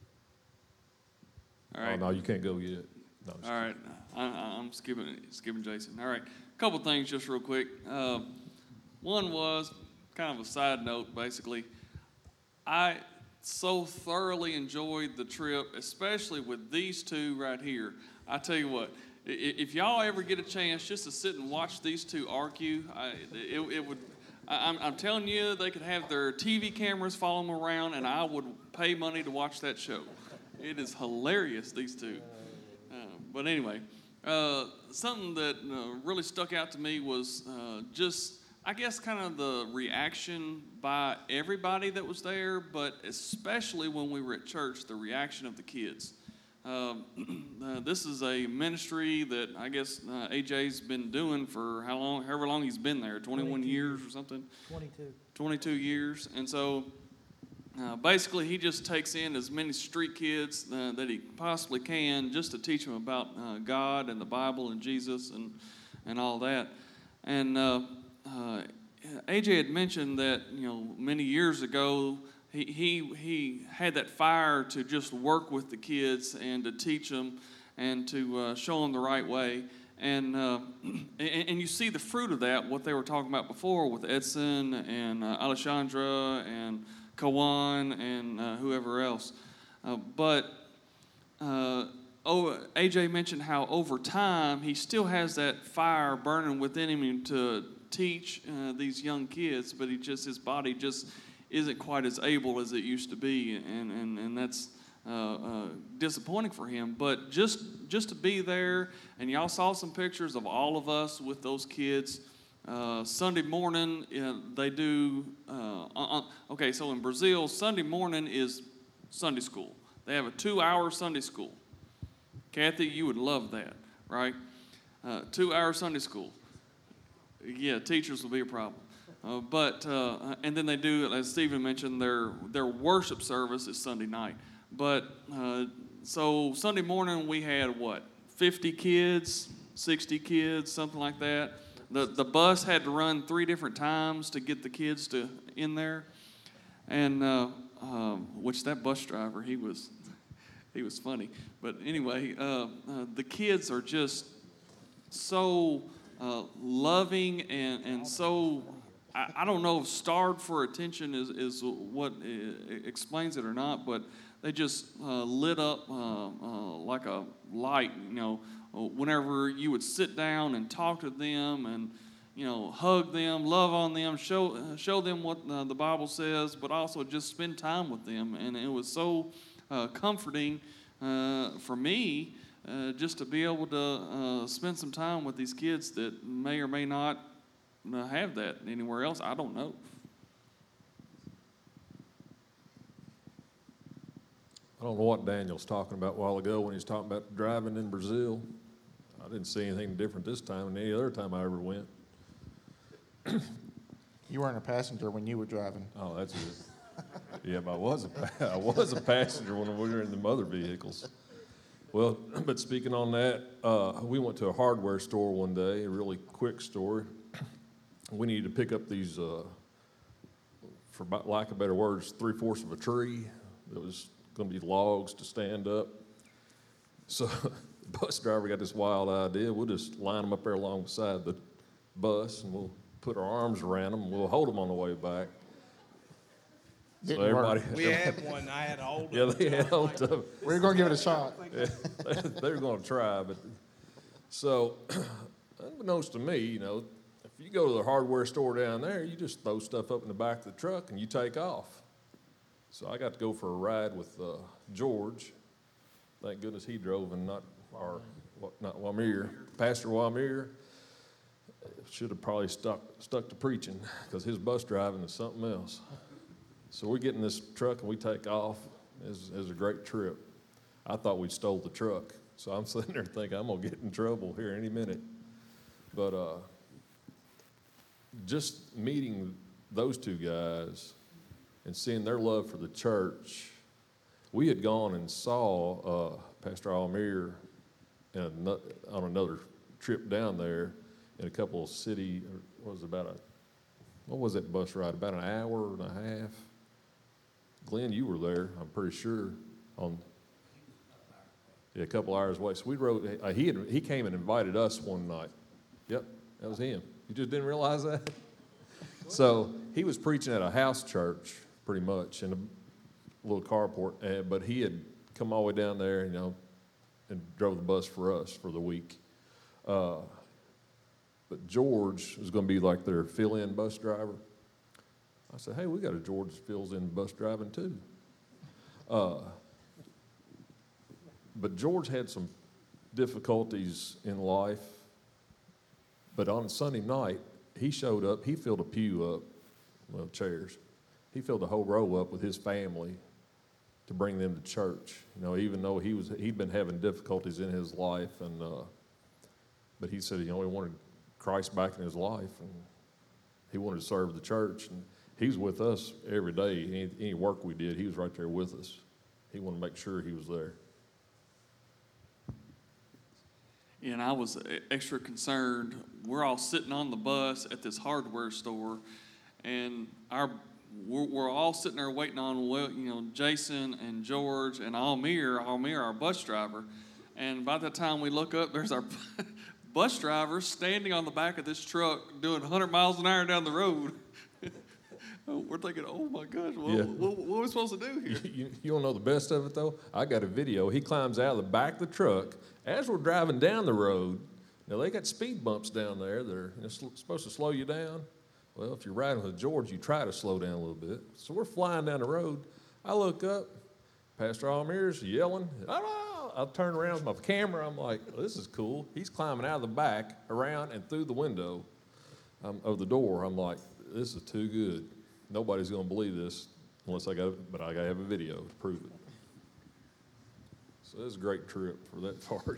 All right. Oh, no, you can't go yet. No, I'm just All right, I, I'm skipping skipping Jason. All right, a couple things just real quick. Uh, one was kind of a side note, basically. I so thoroughly enjoyed the trip, especially with these two right here. I tell you what, if y'all ever get a chance just to sit and watch these two argue, I, it, it would. I'm, I'm telling you, they could have their T V cameras follow them around, and I would pay money to watch that show. It is hilarious, these two. Uh, but anyway, uh, something that uh, really stuck out to me was uh, just, I guess, kind of the reaction by everybody that was there, but especially when we were at church, the reaction of the kids. Um, uh, this is a ministry that I guess uh, A J's been doing for how long, however long he's been there, twenty-one years or something? twenty-two. twenty-two years. And so uh, basically he just takes in as many street kids uh, that he possibly can just to teach them about uh, God and the Bible and Jesus and, and all that. And uh, uh, A J had mentioned that, you know, many years ago, He, he he had that fire to just work with the kids and to teach them and to uh, show them the right way. And, uh, and and you see the fruit of that, what they were talking about before with Edson and uh, Alessandra and Kawan and uh, whoever else. Uh, but uh, oh, A J mentioned how over time he still has that fire burning within him to teach uh, these young kids, but he just his body just isn't quite as able as it used to be, and and, and that's uh, uh, disappointing for him. But just just to be there, and y'all saw some pictures of all of us with those kids. Uh, Sunday morning, uh, they do, uh, uh, okay, so in Brazil, Sunday morning is Sunday school. They have a two-hour Sunday school. Kathy, you would love that, right? Uh, two-hour Sunday school. Yeah, teachers will be a problem. Uh, but, uh, and then they do, as Stephen mentioned, their, their worship service is Sunday night. But, uh, so Sunday morning we had what, fifty kids, sixty kids, something like that. The, the bus had to run three different times to get the kids to in there. And, uh, um, which that bus driver, he was, he was funny. But anyway, uh, uh, the kids are just so uh, loving and, and so, I, I don't know if starved for attention is, is what uh, explains it or not, but they just uh, lit up uh, uh, like a light, you know, whenever you would sit down and talk to them and, you know, hug them, love on them, show show them what uh, the Bible says, but also just spend time with them. And it was so uh, comforting uh, for me uh, just to be able to uh, spend some time with these kids that may or may not uh, have that anywhere else. I don't know. I don't know what Daniel's talking about a while ago when he's talking about driving in Brazil. I didn't see anything different this time than any other time I ever went. You weren't a passenger when you were driving. Oh, that's it. Yeah, but I was a, pa- I was a passenger when we were in the other vehicles. Well, but speaking on that, uh, we went to a hardware store one day, a really quick store. We needed to pick up these, uh, for about- lack of better words, three-fourths of a tree that was going to be logs to stand up. So the bus driver got this wild idea. We'll just line them up there alongside the bus, and we'll put our arms around them, and we'll hold them on the way back. So Didn't work. everybody, We had one, I had a hold of yeah, it. they had hold of it. We're going to give it a shot. Yeah, they were going to try, but so unbeknownst to me, you know, if you go to the hardware store down there, you just throw stuff up in the back of the truck and you take off. So I got to go for a ride with uh, George. Thank goodness he drove and not our, not Wamir, Pastor Wamir. Should have probably stuck stuck to preaching because his bus driving is something else. So we get in this truck and we take off. It was, it was a great trip. I thought we stole the truck, so I'm sitting there thinking I'm gonna get in trouble here any minute. But uh, just meeting those two guys and seeing their love for the church, we had gone and saw uh, Pastor Almir in ano- on another trip down there in a couple of city, what was it, about a, what was that bus ride, about an hour and a half? Glenn, you were there, I'm pretty sure, on, yeah, a couple hours away. So we rode, uh, he had, he came and invited us one night. Yep, that was him. You just didn't realize that? So he was preaching at a house church, pretty much, in a little carport, uh, but he had come all the way down there, you know, and drove the bus for us for the week. Uh, but George was going to be like their fill-in bus driver. I said, hey, we got a George that fills in bus driving too. Uh, but George had some difficulties in life. But on Sunday night, he showed up, he filled a pew up, well, chairs. He filled a whole row up with his family to bring them to church. You know, even though he was, he'd been having difficulties in his life, and uh, but he said he only wanted Christ back in his life, and he wanted to serve the church. And he was with us every day. Any, any work we did, he was right there with us. He wanted to make sure he was there. And I was extra concerned. We're all sitting on the bus at this hardware store, and our we're, we're all sitting there waiting on, well, you know, Jason and George and Almir, Almir, our bus driver. And by the time we look up, there's our bus driver standing on the back of this truck doing one hundred miles an hour down the road. We're thinking, oh my gosh, what, Yeah. what, what are we supposed to do here? You, you don't know the best of it, though? I got a video. He climbs out of the back of the truck as we're driving down the road. Now, they got speed bumps down there that are, you know, sl- supposed to slow you down. Well, if you're riding with George, you try to slow down a little bit. So we're flying down the road. I look up, Pastor Almir's yelling. Ah! I turn around with my camera. I'm like, oh, this is cool. He's climbing out of the back, around, and through the window um, of the door. I'm like, this is too good. Nobody's going to believe this unless I got, but I got to have a video to prove it. So it was a great trip for that part.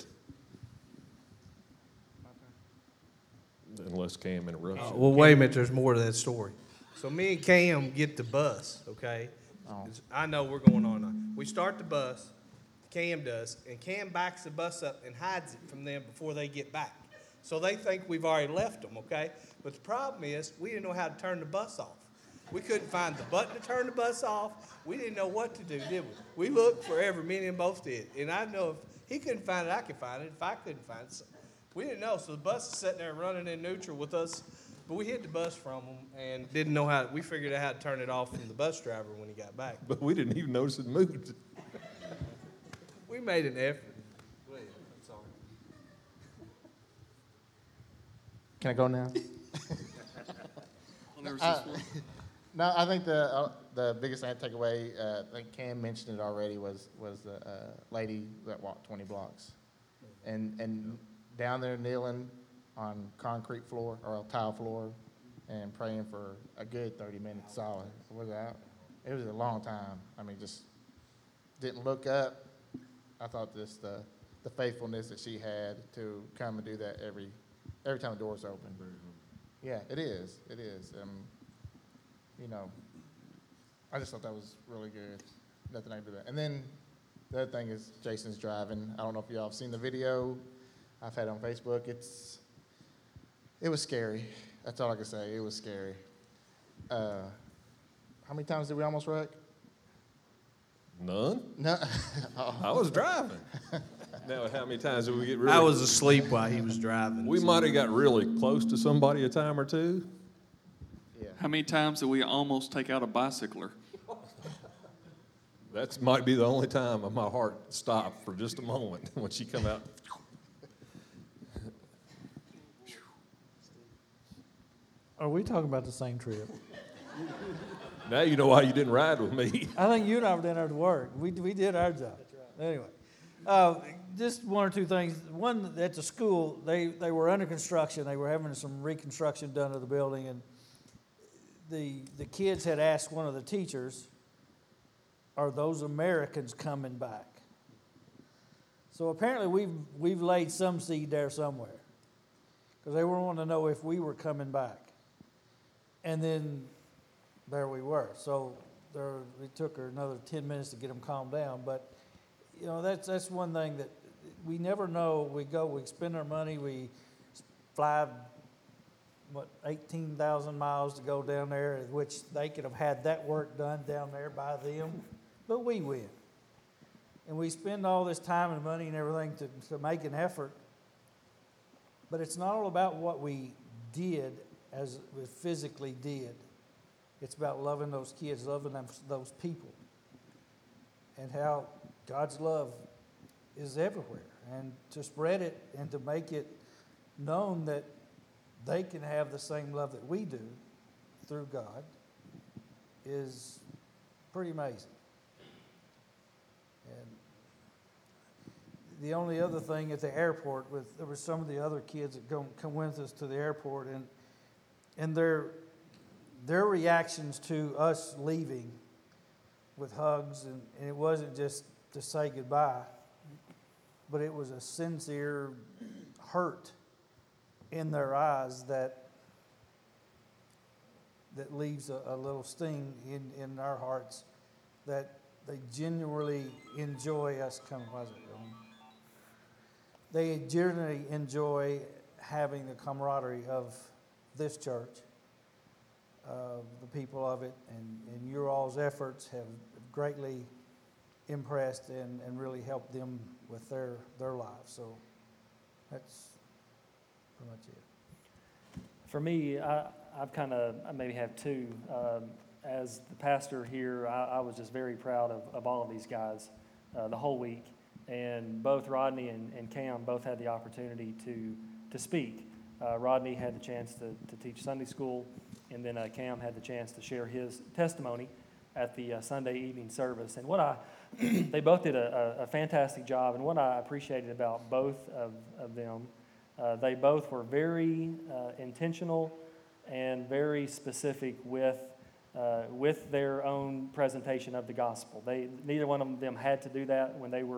Unless Cam interrupts Uh, you. well, wait a minute, there's more to that story. So me and Cam get the bus, okay? Oh. It's- I know we're going on. now. We start the bus, Cam does, and Cam backs the bus up and hides it from them before they get back. So they think we've already left them, okay? But the problem is, we didn't know how to turn the bus off. We couldn't find the button to turn the bus off. We didn't know what to do, did we? We looked forever, me and him both did. And I know if he couldn't find it, I could find it. If I couldn't find it, so we didn't know. So the bus is sitting there running in neutral with us. But we hid the bus from them and didn't know how, we figured out how to turn it off from the bus driver when he got back. But we didn't even notice it moved. We made an effort. Go ahead, I'm sorry. Can I go now? I'll never Uh, see this one. No, I think the uh, the biggest thing I take away, uh, I think Cam mentioned it already, was was the uh, lady that walked twenty blocks, and and down there kneeling on concrete floor or a tile floor, and praying for a good thirty minutes solid. Was out. It was a long time. I mean, just didn't look up. I thought this the the faithfulness that she had to come and do that every every time the doors open. Yeah, it is. It is. Um, you know, I just thought that was really good. Nothing I can do that. And then the other thing is Jason's driving. I don't know if y'all have seen the video I've had on Facebook. It's it was scary. That's all I can say. It was scary. Uh, how many times did we almost wreck? None? No. I was driving. Now, how many times did we get really? I was asleep while he was driving. We so- might have got really close to somebody a time or two. Yeah. How many times did we almost take out a bicycler? That might be the only time my heart stopped for just a moment when she come out. Are we talking about the same trip? Now you know why you didn't ride with me. I think you and I were down there to work. We, we did our job. Anyway, uh, just one or two things. One, at the school, they, they were under construction. They were having some reconstruction done of the building, and the, the kids had asked one of the teachers, are those Americans coming back? So apparently we've, we've laid some seed there somewhere, because they were wanting to know if we were coming back. And then there we were. So there, it took her another ten minutes to get them calmed down. But, you know, that's, that's one thing that we never know. We go, we spend our money, we fly, what, eighteen thousand miles to go down there, which they could have had that work done down there by them, but we win. And we spend all this time and money and everything to, to make an effort. But it's not all about what we did as we physically did. It's about loving those kids, loving them, those people, and how God's love is everywhere, and to spread it and to make it known that they can have the same love that we do through God is pretty amazing. And the only other thing at the airport, with there were some of the other kids that go, come with us to the airport, and and their their reactions to us leaving with hugs, and, and it wasn't just to say goodbye, but it was a sincere hurt in their eyes that that leaves a, a little sting in, in our hearts, that they genuinely enjoy us coming. Was it wrong? They genuinely enjoy having the camaraderie of this church, uh, the people of it, and, and your all's efforts have greatly impressed and, and really helped them with their, their lives. So that's pretty much it. For me, I, I've kind of, I maybe have two. Um, as the pastor here, I, I was just very proud of, of all of these guys uh, the whole week. And both Rodney and, and Cam both had the opportunity to, to speak. Uh, Rodney had the chance to, to teach Sunday school, and then uh, Cam had the chance to share his testimony at the uh, Sunday evening service. And what I, they both did a, a, a fantastic job, and what I appreciated about both of, of them, uh, they both were very uh, intentional and very specific with, uh, with their own presentation of the gospel. They, neither one of them had to do that when they were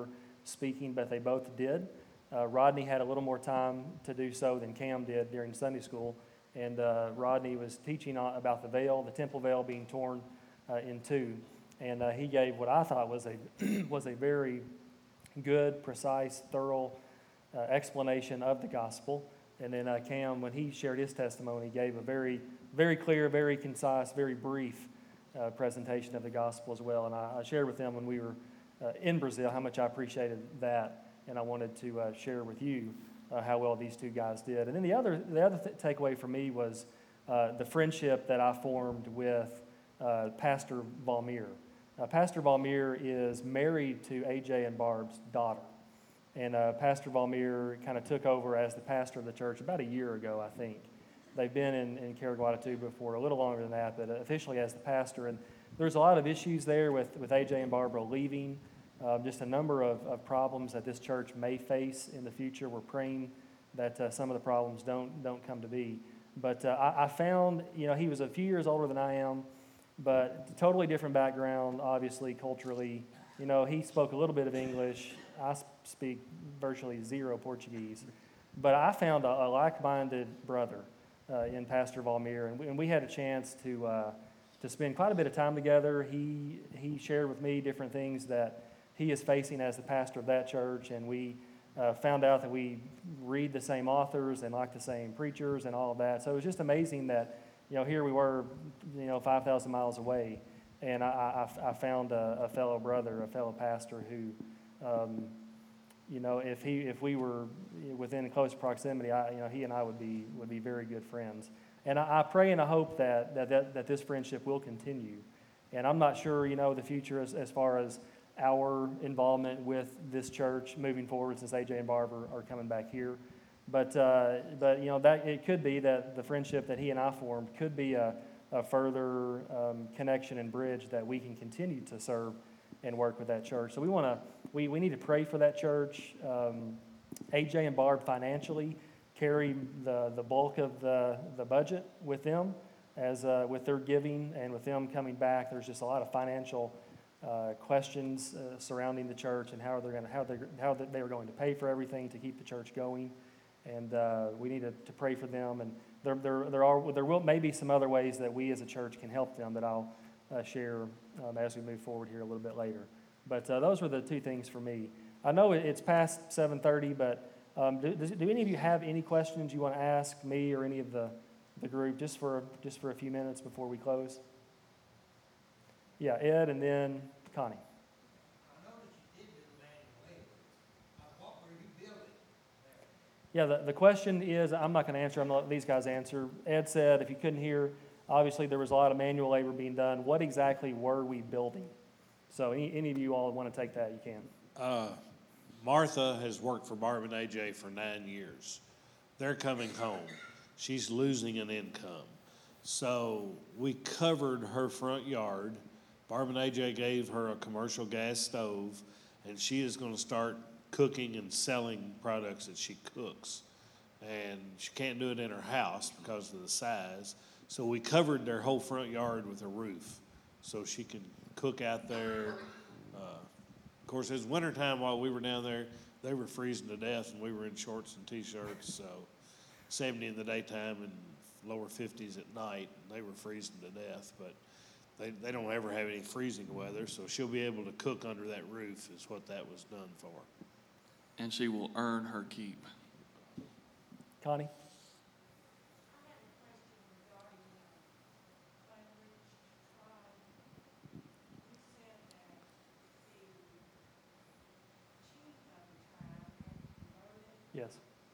speaking, but they both did. Uh, Rodney had a little more time to do so than Cam did during Sunday school, and uh, Rodney was teaching on, about the veil, the temple veil being torn uh, in two, and uh, he gave what I thought was a was a very good, precise, thorough uh, explanation of the gospel. And then uh, Cam, when he shared his testimony, gave a very, very clear, very concise, very brief uh, presentation of the gospel as well. And I, I shared with them when we were uh, in Brazil how much I appreciated that, and I wanted to uh, share with you uh, how well these two guys did. And then the other, the other th- takeaway for me was uh, the friendship that I formed with uh, Pastor Valmir. Uh, Pastor Valmir is married to A J and Barb's daughter. And uh, Pastor Valmir kind of took over as the pastor of the church about a year ago, I think. They've been in, in Caraguatatuba for a little longer than that, but officially as the pastor. And there's a lot of issues there with, with A J and Barbara leaving, uh, just a number of, of problems that this church may face in the future. We're praying that uh, some of the problems don't, don't come to be. But uh, I, I found, you know, he was a few years older than I am, but totally different background, obviously, culturally. You know, he spoke a little bit of English. I speak virtually zero Portuguese. But I found a, a like-minded brother uh, in Pastor Valmir, and we, and we had a chance to uh, to spend quite a bit of time together. He he shared with me different things that he is facing as the pastor of that church, and we uh, found out that we read the same authors and like the same preachers and all of that. So it was just amazing that, you know, here we were, you know, five thousand miles away, and I, I, I found a, a fellow brother, a fellow pastor who, um, you know, if he if we were within close proximity, I, you know, he and I would be would be very good friends. And I, I pray and I hope that, that that that this friendship will continue. And I'm not sure, you know, the future as, as far as our involvement with this church moving forward, since A J and Barb are, are coming back here. But, uh, but you know, that it could be that the friendship that he and I formed could be a, a further um, connection and bridge that we can continue to serve and work with that church. So we want to, we, we need to pray for that church. Um, A J and Barb financially carry the, the bulk of the, the budget with them, as uh, with their giving and with them coming back. There's just a lot of financial uh, questions uh, surrounding the church and how they're going to how they how they are going to pay for everything to keep the church going. And uh, we need to, to pray for them. And there, there, there are there will maybe some other ways that we as a church can help them that I'll uh, share um, as we move forward here a little bit later. But uh, those were the two things for me. I know it, it's past seven thirty, but um, do, does, do any of you have any questions you want to ask me or any of the, the group just for just for a few minutes before we close? Yeah, Ed, and then Connie. Yeah, the, the question is, I'm not going to answer, I'm going to let these guys answer. Ed said, if you couldn't hear, obviously there was a lot of manual labor being done. What exactly were we building? So any, any of you all want to take that, you can. Uh, Martha has worked for Barb and A J for nine years. They're coming home. She's losing an income. So we covered her front yard. Barb and A J gave her a commercial gas stove, and she is going to start cooking and selling products that she cooks. And she can't do it in her house because of the size. So we covered their whole front yard with a roof so she could cook out there. Uh, of course, it was wintertime while we were down there. They were freezing to death, and we were in shorts and T-shirts. So seventy in the daytime and lower fifties at night, and they were freezing to death. But they, they don't ever have any freezing weather, so she'll be able to cook under that roof is what that was done for. And she will earn her keep. Connie? Yes.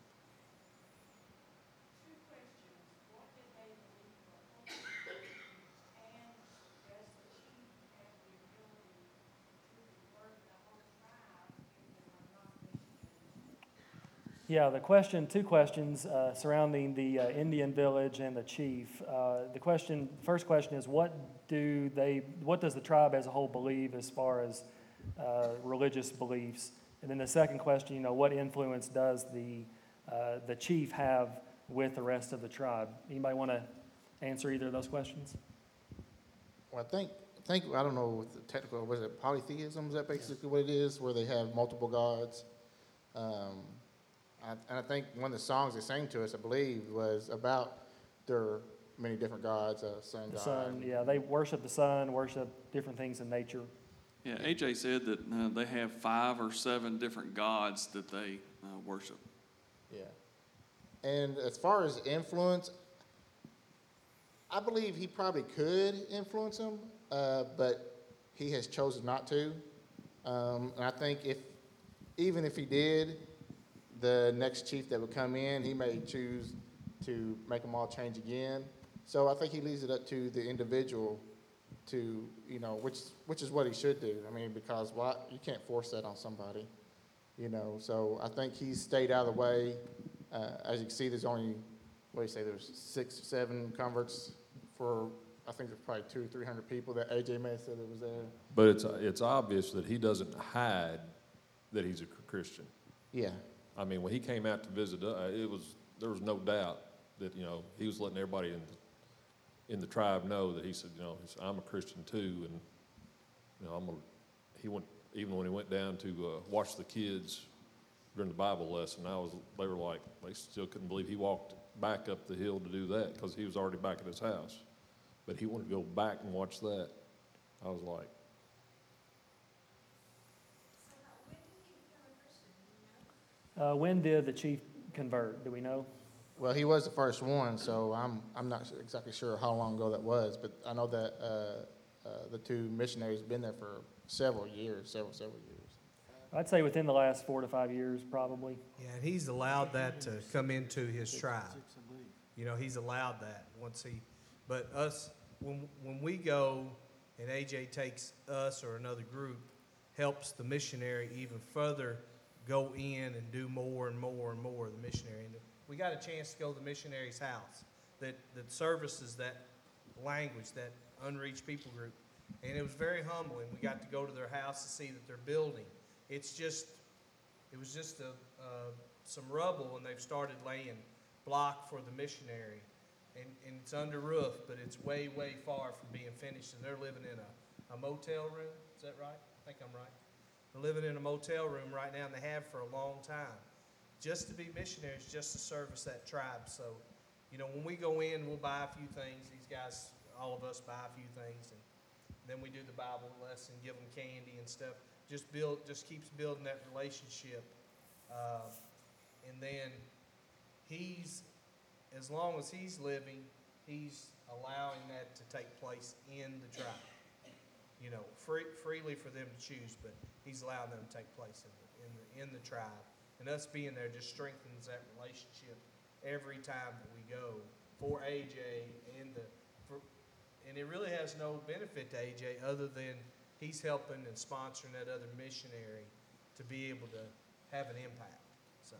Yeah, the question, two questions uh, surrounding the uh, Indian village and the chief. Uh, the question, first question is, what do they, what does the tribe as a whole believe as far as uh, religious beliefs? And then the second question, you know, what influence does the uh, the chief have with the rest of the tribe? Anybody want to answer either of those questions? Well, I think think, I don't know what the technical, was it polytheism? Is that basically what it is, where they have multiple gods? Um, I, and I think one of the songs they sang to us, I believe, was about their many different gods, uh, sun, The God. sun, yeah, they worship the sun, worship different things in nature. Yeah, A J said that uh, they have five or seven different gods that they uh, worship. Yeah. And as far as influence, I believe he probably could influence them, uh, but he has chosen not to. Um, and I think if, even if he did, the next chief that would come in, he may choose to make them all change again. So I think he leaves it up to the individual to, you know, which which is what he should do. I mean, because why, you can't force that on somebody, you know. So I think he's stayed out of the way. Uh, as you can see, there's only, what do you say, there's six, seven converts for, I think there's probably two or three hundred people that A J may have said it was there. But it's, it's obvious that he doesn't hide that he's a Christian. Yeah, I mean, when he came out to visit, uh, it was, there was no doubt that, you know, he was letting everybody in the, in the tribe know that he said, you know, he said, I'm a Christian too, and, you know, I'm gonna, he went, even when he went down to uh, watch the kids during the Bible lesson, I was, they were like, they still couldn't believe he walked back up the hill to do that, because he was already back at his house. But he wanted to go back and watch that. I was like, Uh, when did the chief convert? Do we know? well, he was the first one, so I'm I'm not su- exactly sure how long ago that was, but I know that uh, uh, the two missionaries been there for several years, several several years. I'd say within the last four to five years, probably. Yeah, and he's allowed that to come into his tribe. You know, he's allowed that once he, but us, when, when we go and A J takes us or another group, helps the missionary even further go in and do more and more and more of the missionary. And we got a chance to go to the missionary's house that, that services that language, that unreached people group. And it was very humbling. We got to go to their house to see that they're building. It's just, it was just a, uh, some rubble, and they've started laying block for the missionary. And, and it's under roof, but it's way, way far from being finished. And they're living in a, a motel room. Is that right? I think I'm right. They're living in a motel room right now, and they have for a long time. Just to be missionaries, just to service that tribe. So, you know, when we go in, we'll buy a few things. These guys, all of us buy a few things, and then we do the Bible lesson, give them candy and stuff. Just build, just keeps building that relationship. Uh, and then he's, as long as he's living, he's allowing that to take place in the tribe. You know, free, freely for them to choose, but he's allowing them to take place in the, in the, in the tribe. And us being there just strengthens that relationship every time that we go for A J and the, for, and it really has no benefit to A J other than he's helping and sponsoring that other missionary to be able to have an impact. So,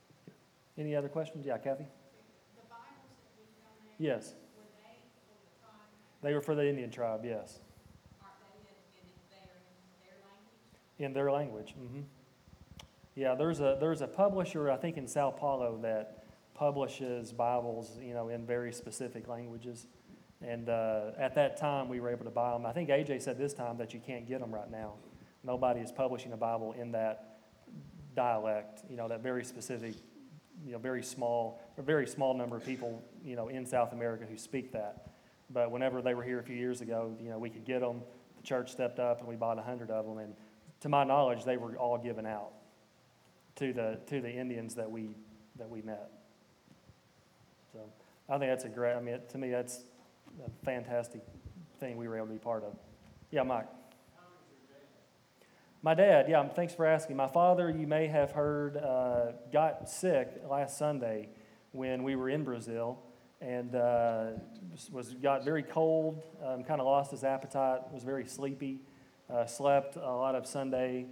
Any other questions? Yeah, Kathy? The Bibles that we donate, Yes. were they for the tribe? They were for the Indian tribe, yes. Are they in, in their, their language? In their language. hmm Yeah, there's a there's a publisher, I think in Sao Paulo, that publishes Bibles, you know, in very specific languages. And uh, at that time, we were able to buy them. I think A J said this time that you can't get them right now. Nobody is publishing a Bible in that dialect, you know, that very specific, you know, very small, a very small number of people, you know, in South America who speak that. But whenever they were here a few years ago, you know, we could get them. The church stepped up and we bought a hundred of them. And to my knowledge, they were all given out to the to the Indians that we that we met. So I think that's a great. I mean, to me, that's a fantastic thing we were able to be part of. Yeah, Mike. My dad, yeah, thanks for asking. My father, you may have heard, uh, got sick last Sunday when we were in Brazil, and uh, was got very cold, um, kind of lost his appetite, was very sleepy, uh, slept a lot of Sunday.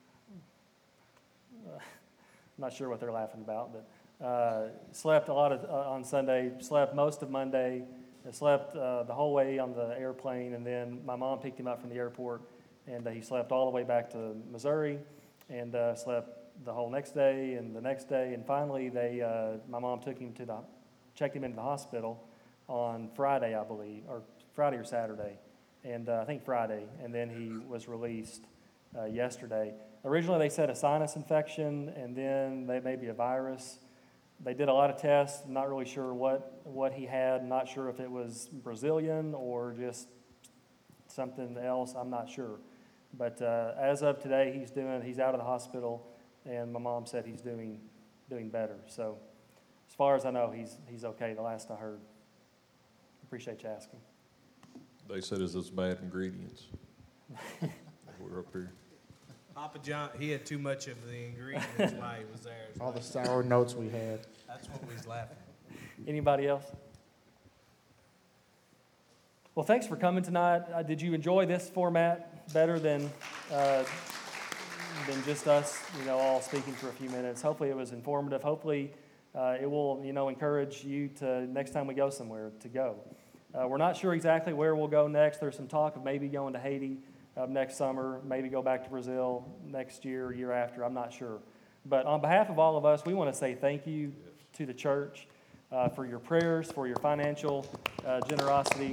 I'm not sure what they're laughing about, but uh, slept a lot of, uh, on Sunday, slept most of Monday, and slept uh, the whole way on the airplane, and then my mom picked him up from the airport, and uh, he slept all the way back to Missouri, and uh, slept the whole next day and the next day, and finally they, uh, my mom took him to the, checked him into the hospital on Friday, I believe, or Friday or Saturday, and uh, I think Friday, and then he was released uh, yesterday. Originally, they said a sinus infection, and then they maybe a virus. They did a lot of tests. Not really sure what what he had. Not sure if it was Brazilian or just something else. I'm not sure. But uh, as of today, he's doing. He's out of the hospital, and my mom said he's doing doing better. So, as far as I know, he's he's okay. The last I heard. Appreciate you asking. They said it's those bad ingredients. We're up here. Papa John, he had too much of the ingredient. That's why he was there. It's All the like- sour notes we had. That's what we was laughing at. Anybody else? Well, thanks for coming tonight. Uh, did you enjoy this format better than uh, than just us, you know, all speaking for a few minutes? Hopefully, it was informative. Hopefully, uh, it will, you know, encourage you to next time we go somewhere to go. Uh, we're not sure exactly where we'll go next. There's some talk of maybe going to Haiti uh, next summer, maybe go back to Brazil next year, year after. I'm not sure. But on behalf of all of us, we want to say thank you to the church uh, for your prayers, for your financial uh, generosity.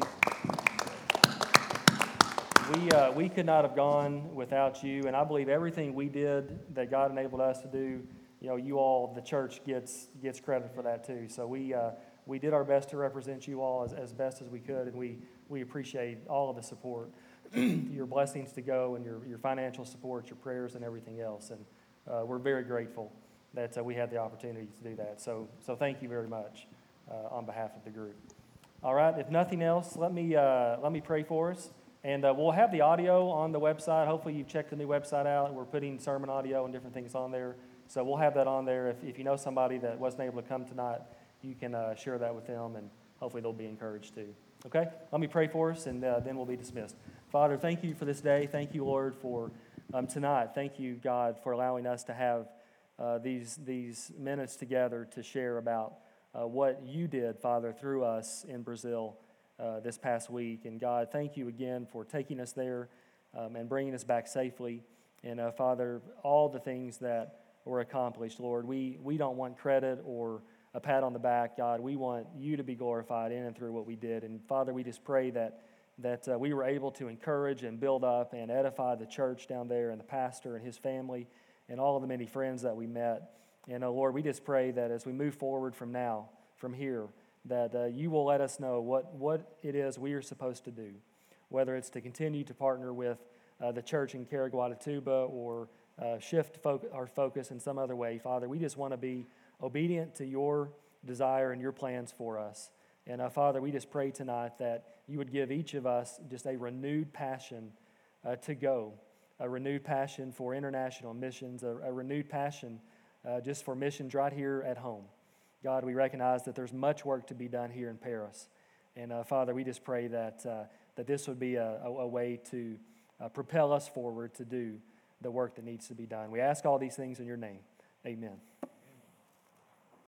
We, uh, we could not have gone without you, and I believe everything we did that God enabled us to do, you know, you all, the church gets gets credit for that too. So we uh, we did our best to represent you all as, as best as we could, and we, we appreciate all of the support, your blessings to go, and your, your financial support, your prayers, and everything else. And uh, we're very grateful that uh, we had the opportunity to do that. So so thank you very much uh, on behalf of the group. All right, if nothing else, let me uh, let me pray for us. And uh, we'll have the audio on the website. Hopefully you've checked the new website out. We're putting sermon audio and different things on there. So we'll have that on there. If, if you know somebody that wasn't able to come tonight, you can uh, share that with them, and hopefully they'll be encouraged too. Okay? Let me pray for us, and uh, then we'll be dismissed. Father, thank you for this day. Thank you, Lord, for um, tonight. Thank you, God, for allowing us to have uh, these, these minutes together to share about uh, what you did, Father, through us in Brazil Uh, this past week. And God, thank you again for taking us there um, and bringing us back safely. And uh, Father, all the things that were accomplished, Lord, we, we don't want credit or a pat on the back, God. We want you to be glorified in and through what we did. And Father, we just pray that, that uh, we were able to encourage and build up and edify the church down there and the pastor and his family and all of the many friends that we met. And uh, Lord, we just pray that as we move forward from now, from here, that uh, you will let us know what, what it is we are supposed to do, whether it's to continue to partner with uh, the church in Caraguatatuba or uh, shift fo- our focus in some other way. Father, we just want to be obedient to your desire and your plans for us. And uh, Father, we just pray tonight that you would give each of us just a renewed passion uh, to go, a renewed passion for international missions, a, a renewed passion uh, just for missions right here at home. God, we recognize that there's much work to be done here in Paris. And uh, Father, we just pray that uh, that this would be a, a, a way to uh, propel us forward to do the work that needs to be done. We ask all these things in your name. Amen.